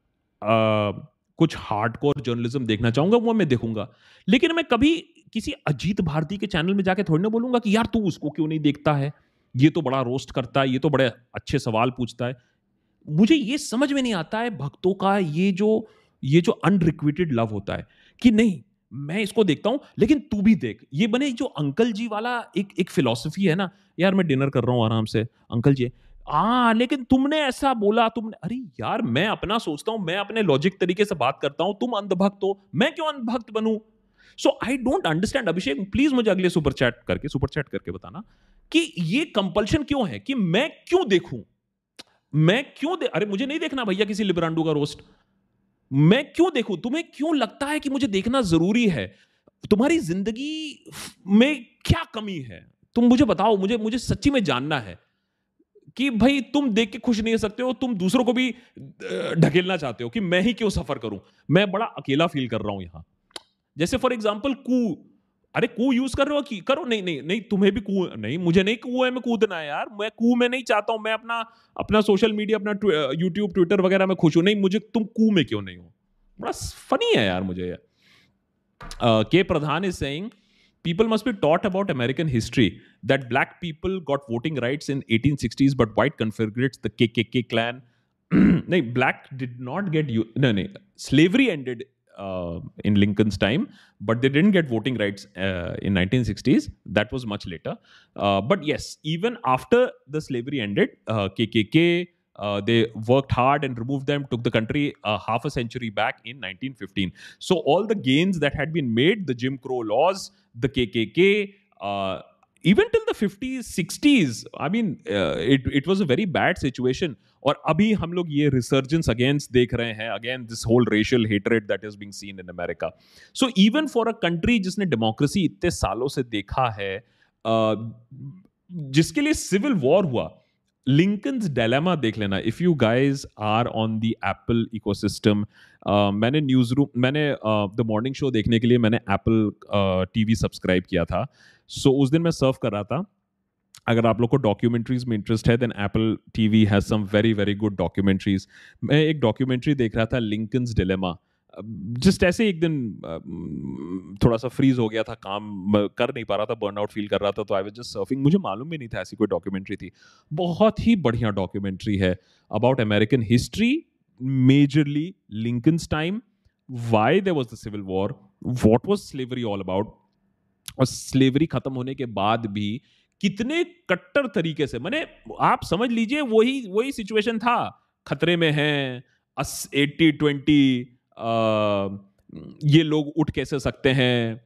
Speaker 1: कुछ हार्डकोर जर्नलिज्म देखना चाहूंगा वो मैं देखूंगा, लेकिन मैं कभी किसी अजीत भारती के चैनल में जाके थोड़ी ना बोलूंगा कि यार तू उसको क्यों नहीं देखता है, ये तो बड़ा रोस्ट करता है, ये तो बड़े अच्छे सवाल पूछता है। मुझे ये समझ में नहीं आता है भक्तों का ये जो ये जो अनरिक्विटेड लव होता है कि नहीं मैं इसको देखता हूं लेकिन तू भी देख। ये बने जो अंकल जी वाला एक एक फिलॉसफी है ना, यार मैं डिनर कर रहा हूं आराम से, अंकल जी हाँ लेकिन तुमने ऐसा बोला, तुमने, अरे यार मैं अपना सोचता हूं, मैं अपने लॉजिक तरीके से बात करता हूं, तुम अंधभक्त हो, मैं क्यों अंधभक्त बनूं? So I don't understand. Abhishek please मुझे अगले सुपर चैट करके सुपर चैट करके बताना कि ये कंपल्शन क्यों है कि मैं क्यों देखूं, मैं क्यों दे... अरे मुझे नहीं देखना भैया किसी लिब्रांडू का रोस्ट, मैं क्यों देखूं? तुम्हें क्यों लगता है कि मुझे देखना जरूरी है? तुम्हारी जिंदगी में क्या कमी है तुम मुझे बताओ, मुझे मुझे सच्ची में जानना है कि भाई तुम देख के खुश नहीं हो सकते हो, तुम दूसरों को भी ढकेलना चाहते हो कि मैं ही क्यों सफर करूं, मैं बड़ा अकेला फील कर रहा हूं यहां। जैसे फॉर एग्जांपल कू, अरे कू यूज कर रहे हो कि करो, नहीं नहीं नहीं तुम्हें भी कू, नहीं मुझे नहीं कुएं में कूदना है यार, मैं कू में नहीं चाहता हूं, मैं अपना अपना सोशल मीडिया, अपना यूट्यूब ट्विटर वगैरह में खुश हूं, नहीं मुझे तुम कू में क्यों नहीं हो? बड़ा फनी है यार मुझे यार। K Pradhan is saying people must be taught about American history that black people got voting rights in eighteen sixties but white confederates the K K K clan. No, black did not get you no no slavery ended uh, in Lincoln's time, but they didn't get voting rights uh, in nineteen sixties. That was much later. Uh, but yes, even after the slavery ended, uh, K K K Uh, they worked hard and removed them, took the country uh, half a century back in nineteen fifteen. So all the gains that had been made, the Jim Crow laws, the K K K, uh, even till the fifties, sixties, I mean, uh, it, it was a very bad situation. और अभी हम लोग ये resurgence against देख रहे हैं, again this whole racial hatred that is being seen in America. So even for a country जिसने democracy इतने सालों से देखा है, uh, जिसके लिए civil war हुआ, लिंकन्स डायलेमा देख लेना if you guys are on the Apple ecosystem. मैंने न्यूज़ रूम मैंने द मॉर्निंग शो देखने के लिए मैंने एप्पल टीवी सब्सक्राइब किया था. सो so, उस दिन मैं सर्व कर रहा था. अगर आप लोग को डॉक्यूमेंट्रीज में इंटरेस्ट है then Apple TV has some very very good documentaries. मैं एक डॉक्यूमेंट्री देख रहा था लिंकन्स डिलेमा. जस्ट ऐसे एक दिन अ, थोड़ा सा फ्रीज हो गया था, काम म- कर नहीं पा रहा था, बर्नआउट फील कर रहा था, तो आई वाज जस्ट सर्फिंग. मुझे मालूम भी नहीं था ऐसी कोई डॉक्यूमेंट्री थी. बहुत ही बढ़िया डॉक्यूमेंट्री है about American history, majorly Lincoln's time, why there was the civil war, what was slavery all about, और स्लेवरी खत्म होने के बाद भी कितने कट्टर तरीके से, मैंने आप समझ लीजिए वही वही सिचुएशन था. खतरे में हैं, एट्टी ट्वेंटी, ये लोग उठ कैसे सकते हैं,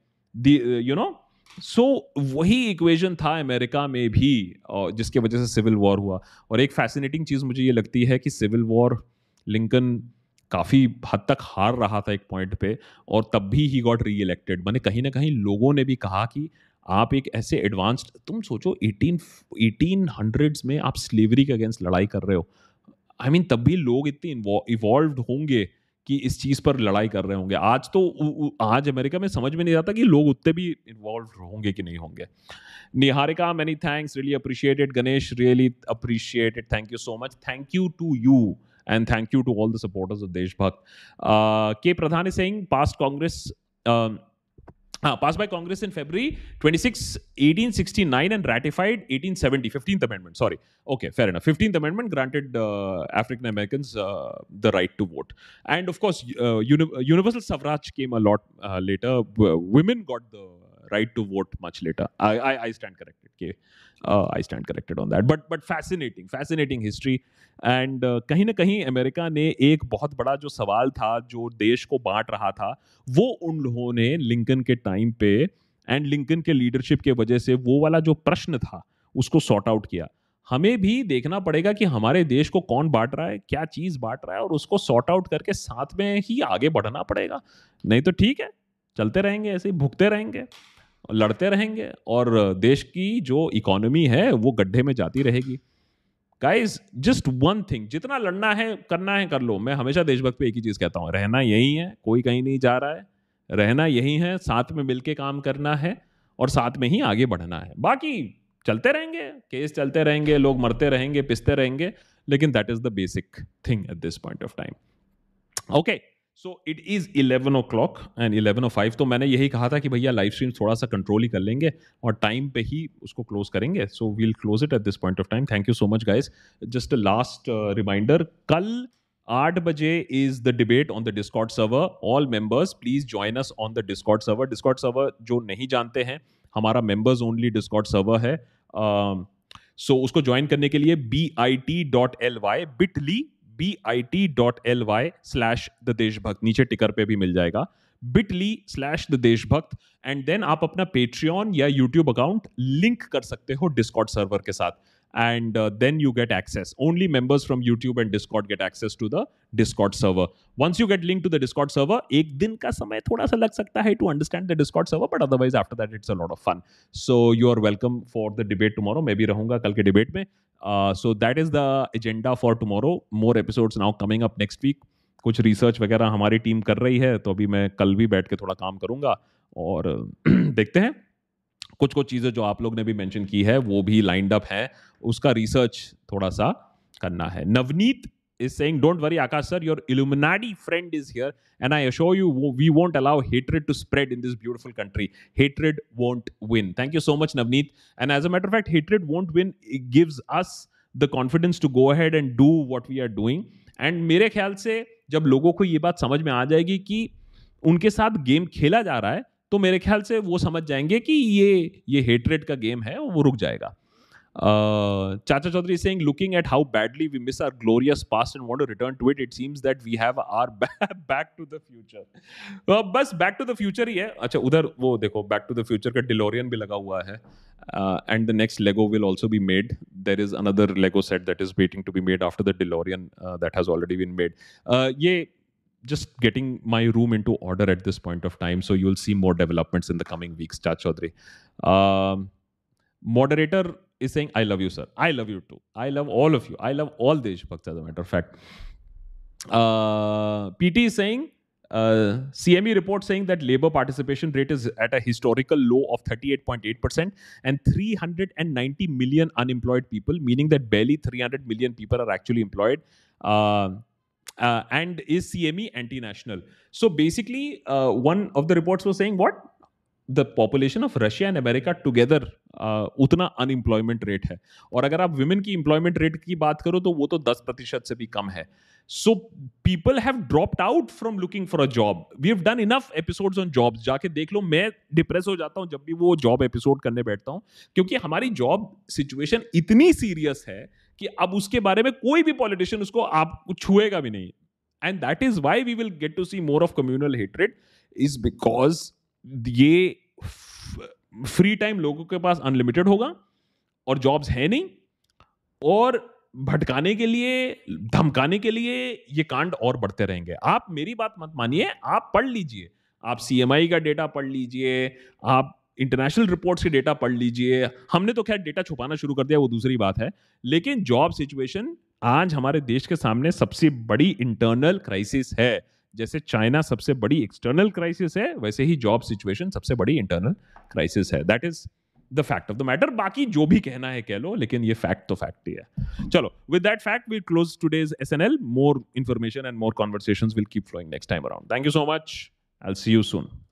Speaker 1: यू नो. सो वही इक्वेशन था अमेरिका में भी, और जिसके वजह से सिविल वॉर हुआ. और एक फैसिनेटिंग चीज मुझे ये लगती है कि सिविल वॉर लिंकन काफी हद तक हार रहा था एक पॉइंट पे, और तब भी ही गॉट री इलेक्टेड. मैंने कहीं ना कहीं लोगों ने भी कहा कि आप एक ऐसे एडवांस्ड, तुम सोचो एटीन एटीन हंड्रेड्स में आप स्लेवरी के अगेंस्ट लड़ाई कर रहे हो. आई I मीन mean, तब भी लोग इतने इवॉल्व होंगे कि इस चीज पर लड़ाई कर रहे होंगे. आज तो उ, उ, आज अमेरिका में समझ में नहीं आता कि लोग उतने भी इन्वॉल्व होंगे कि नहीं होंगे. Niharika, many thanks, really appreciate it. Ganesh, really appreciate it. Thank you so much. Thank you to you, and thank you to all the supporters of Deshbhakt. Uh, K. Pradhan is saying past Congress. Um, Uh, passed by Congress in February twenty-sixth, eighteen sixty-nine and ratified eighteen seventy, fifteenth Amendment. Sorry. Okay, fair enough. fifteenth Amendment granted uh, African Americans uh, the right to vote. And of course, uh, uni- universal suffrage came a lot uh, later. W- women got the right to vote much later. I, I, I stand corrected. Okay. Uh, I stand corrected on that. But but fascinating, fascinating history. And uh, कहीं ना कहीं America ने एक बहुत बड़ा जो सवाल था जो देश को बांट रहा था, वो उन लोगों ने लिंकन के टाइम पे एंड लिंकन के लीडरशिप के वजह से वो वाला जो प्रश्न था उसको सॉर्ट आउट किया. हमें भी देखना पड़ेगा कि हमारे देश को कौन बांट रहा है, क्या चीज बांट रहा है, और उसको सॉर्ट आउट करके साथ में ही आगे बढ़ना पड़ेगा. नहीं तो ठीक है, चलते रहेंगे ऐसे ही, भुगते रहेंगे, लड़ते रहेंगे, और देश की जो इकोनॉमी है वो गड्ढे में जाती रहेगी. गाइस, जस्ट वन थिंग, जितना लड़ना है करना है कर लो. मैं हमेशा देशभक्त पे एक ही चीज कहता हूँ, रहना यही है, कोई कहीं नहीं जा रहा है, रहना यही है, साथ में मिलके काम करना है और साथ में ही आगे बढ़ना है. बाकी चलते रहेंगे, केस चलते रहेंगे, लोग मरते रहेंगे, पिसते रहेंगे, लेकिन that is the basic thing at this point of time. Okay, so it is eleven o'clock and eleven o five. तो मैंने यही कहा था कि भैया लाइव स्ट्रीम थोड़ा सा कंट्रोल ही कर लेंगे और टाइम पे ही उसको क्लोज करेंगे. So we'll close it at this point of time. Thank you so much guys. Just a last reminder, कल आठ बजे is the debate on the Discord server. All members please join us on the Discord server. Discord server जो नहीं जानते हैं, हमारा members only Discord server है. So uh, so उसको ज्वाइन करने के लिए B I T dot L Y Bitly B I T dot L Y slash the Deshbhakt, नीचे टिकर पे भी मिल जाएगा, Bitly slash the Deshbhakt. And then आप अपना पेट्रियन या यूट्यूब अकाउंट लिंक कर सकते हो डिस्कॉर्ड सर्वर के साथ, and uh, then you get access. Only members from YouTube and Discord get access to the Discord server. Once you get linked to the Discord server, एक दिन का समय थोड़ा सा लग सकता है to understand the Discord server, but otherwise after that it's a lot of fun. So you are welcome for the debate tomorrow. मैं भी रहूंगा कल के debate में. Uh, so that is the agenda for tomorrow. More episodes now coming up next week. कुछ research वगैरह हमारी team कर रही है, तो अभी मैं कल भी बैठ के थोड़ा काम करूंगा और देखते हैं. कुछ कुछ चीज़ें जो आप लोग ने भी मेंशन की है वो भी लाइंड अप है, उसका रिसर्च थोड़ा सा करना है. Navneet is saying, don't worry Akash sir, your Illuminati friend is here and I assure you we won't allow hatred to spread in this beautiful country. Hatred won't win. Thank you so much Navneet. And as a matter of fact, hatred won't win. It gives us the confidence to go ahead and do what we are doing. And मेरे ख्याल से जब लोगों को ये बात समझ में आ जाएगी कि उनके साथ गेम खेला जा रहा है, तो मेरे ख्याल से वो समझ जाएंगे कि ये ये हेट्रेड का गेम है, वो रुक जाएगा. Chacha Chaudhary is saying, looking at how badly we miss our glorious past and want to return to it, it seems that we have our back to the future. uh, बस back to the future ही है. अच्छा, उधर वो देखो, back to the future का DeLorean भी लगा हुआ है. Uh, and the next Lego will also be made. There is another Lego set that is waiting to be made after the DeLorean uh, that has already been made. Uh, ये just getting my room into order at this point of time, so you'll see more developments in the coming weeks. Chacha Chaudhary. Um, moderator is saying, I love you, sir. I love you too. I love all of you. I love all Deshbhakts, as a matter of fact. Uh, P T is saying, uh, C M E report saying that labor participation rate is at a historical low of thirty-eight point eight percent and three hundred ninety million unemployed people, meaning that barely three hundred million people are actually employed. Uh, uh, and is C M E anti-national? So basically, uh, one of the reports was saying what? The population of Russia and America together uh, उतना unemployment rate है. और अगर आप women की employment rate की बात करो तो वो तो दस प्रतिशत से भी कम है. So people have dropped out from looking for a job. We have done enough episodes on jobs. जाके देख लो. मैं डिप्रेस हो जाता हूं जब भी वो जॉब एपिसोड करने बैठता हूं, क्योंकि हमारी जॉब सिचुएशन इतनी सीरियस है कि अब उसके बारे में कोई भी पॉलिटिशियन उसको आपको छुएगा भी नहीं. And that is why we will get to see more of communal hatred, is because ये फ्री टाइम लोगों के पास अनलिमिटेड होगा और जॉब्स है नहीं, और भटकाने के लिए, धमकाने के लिए ये कांड और बढ़ते रहेंगे. आप मेरी बात मत मानिए, आप पढ़ लीजिए. आप सीएमआई का डेटा पढ़ लीजिए, आप इंटरनेशनल रिपोर्ट्स के डेटा पढ़ लीजिए. हमने तो खैर डेटा छुपाना शुरू कर दिया, वो दूसरी बात है. लेकिन जॉब सिचुएशन आज हमारे देश के सामने सबसे बड़ी इंटरनल क्राइसिस है. जैसे चाइना सबसे बड़ी एक्सटर्नल क्राइसिस है, वैसे ही जॉब सिचुएशन सबसे बड़ी इंटरनल क्राइसिस है. That is the fact of the matter. बाकी जो भी कहना है कह लो, लेकिन ये फैक्ट तो फैक्ट ही है. चलो, with that fact we close today's SNL. More information and more conversations will keep flowing next time around. Thank you so much. I will see you soon.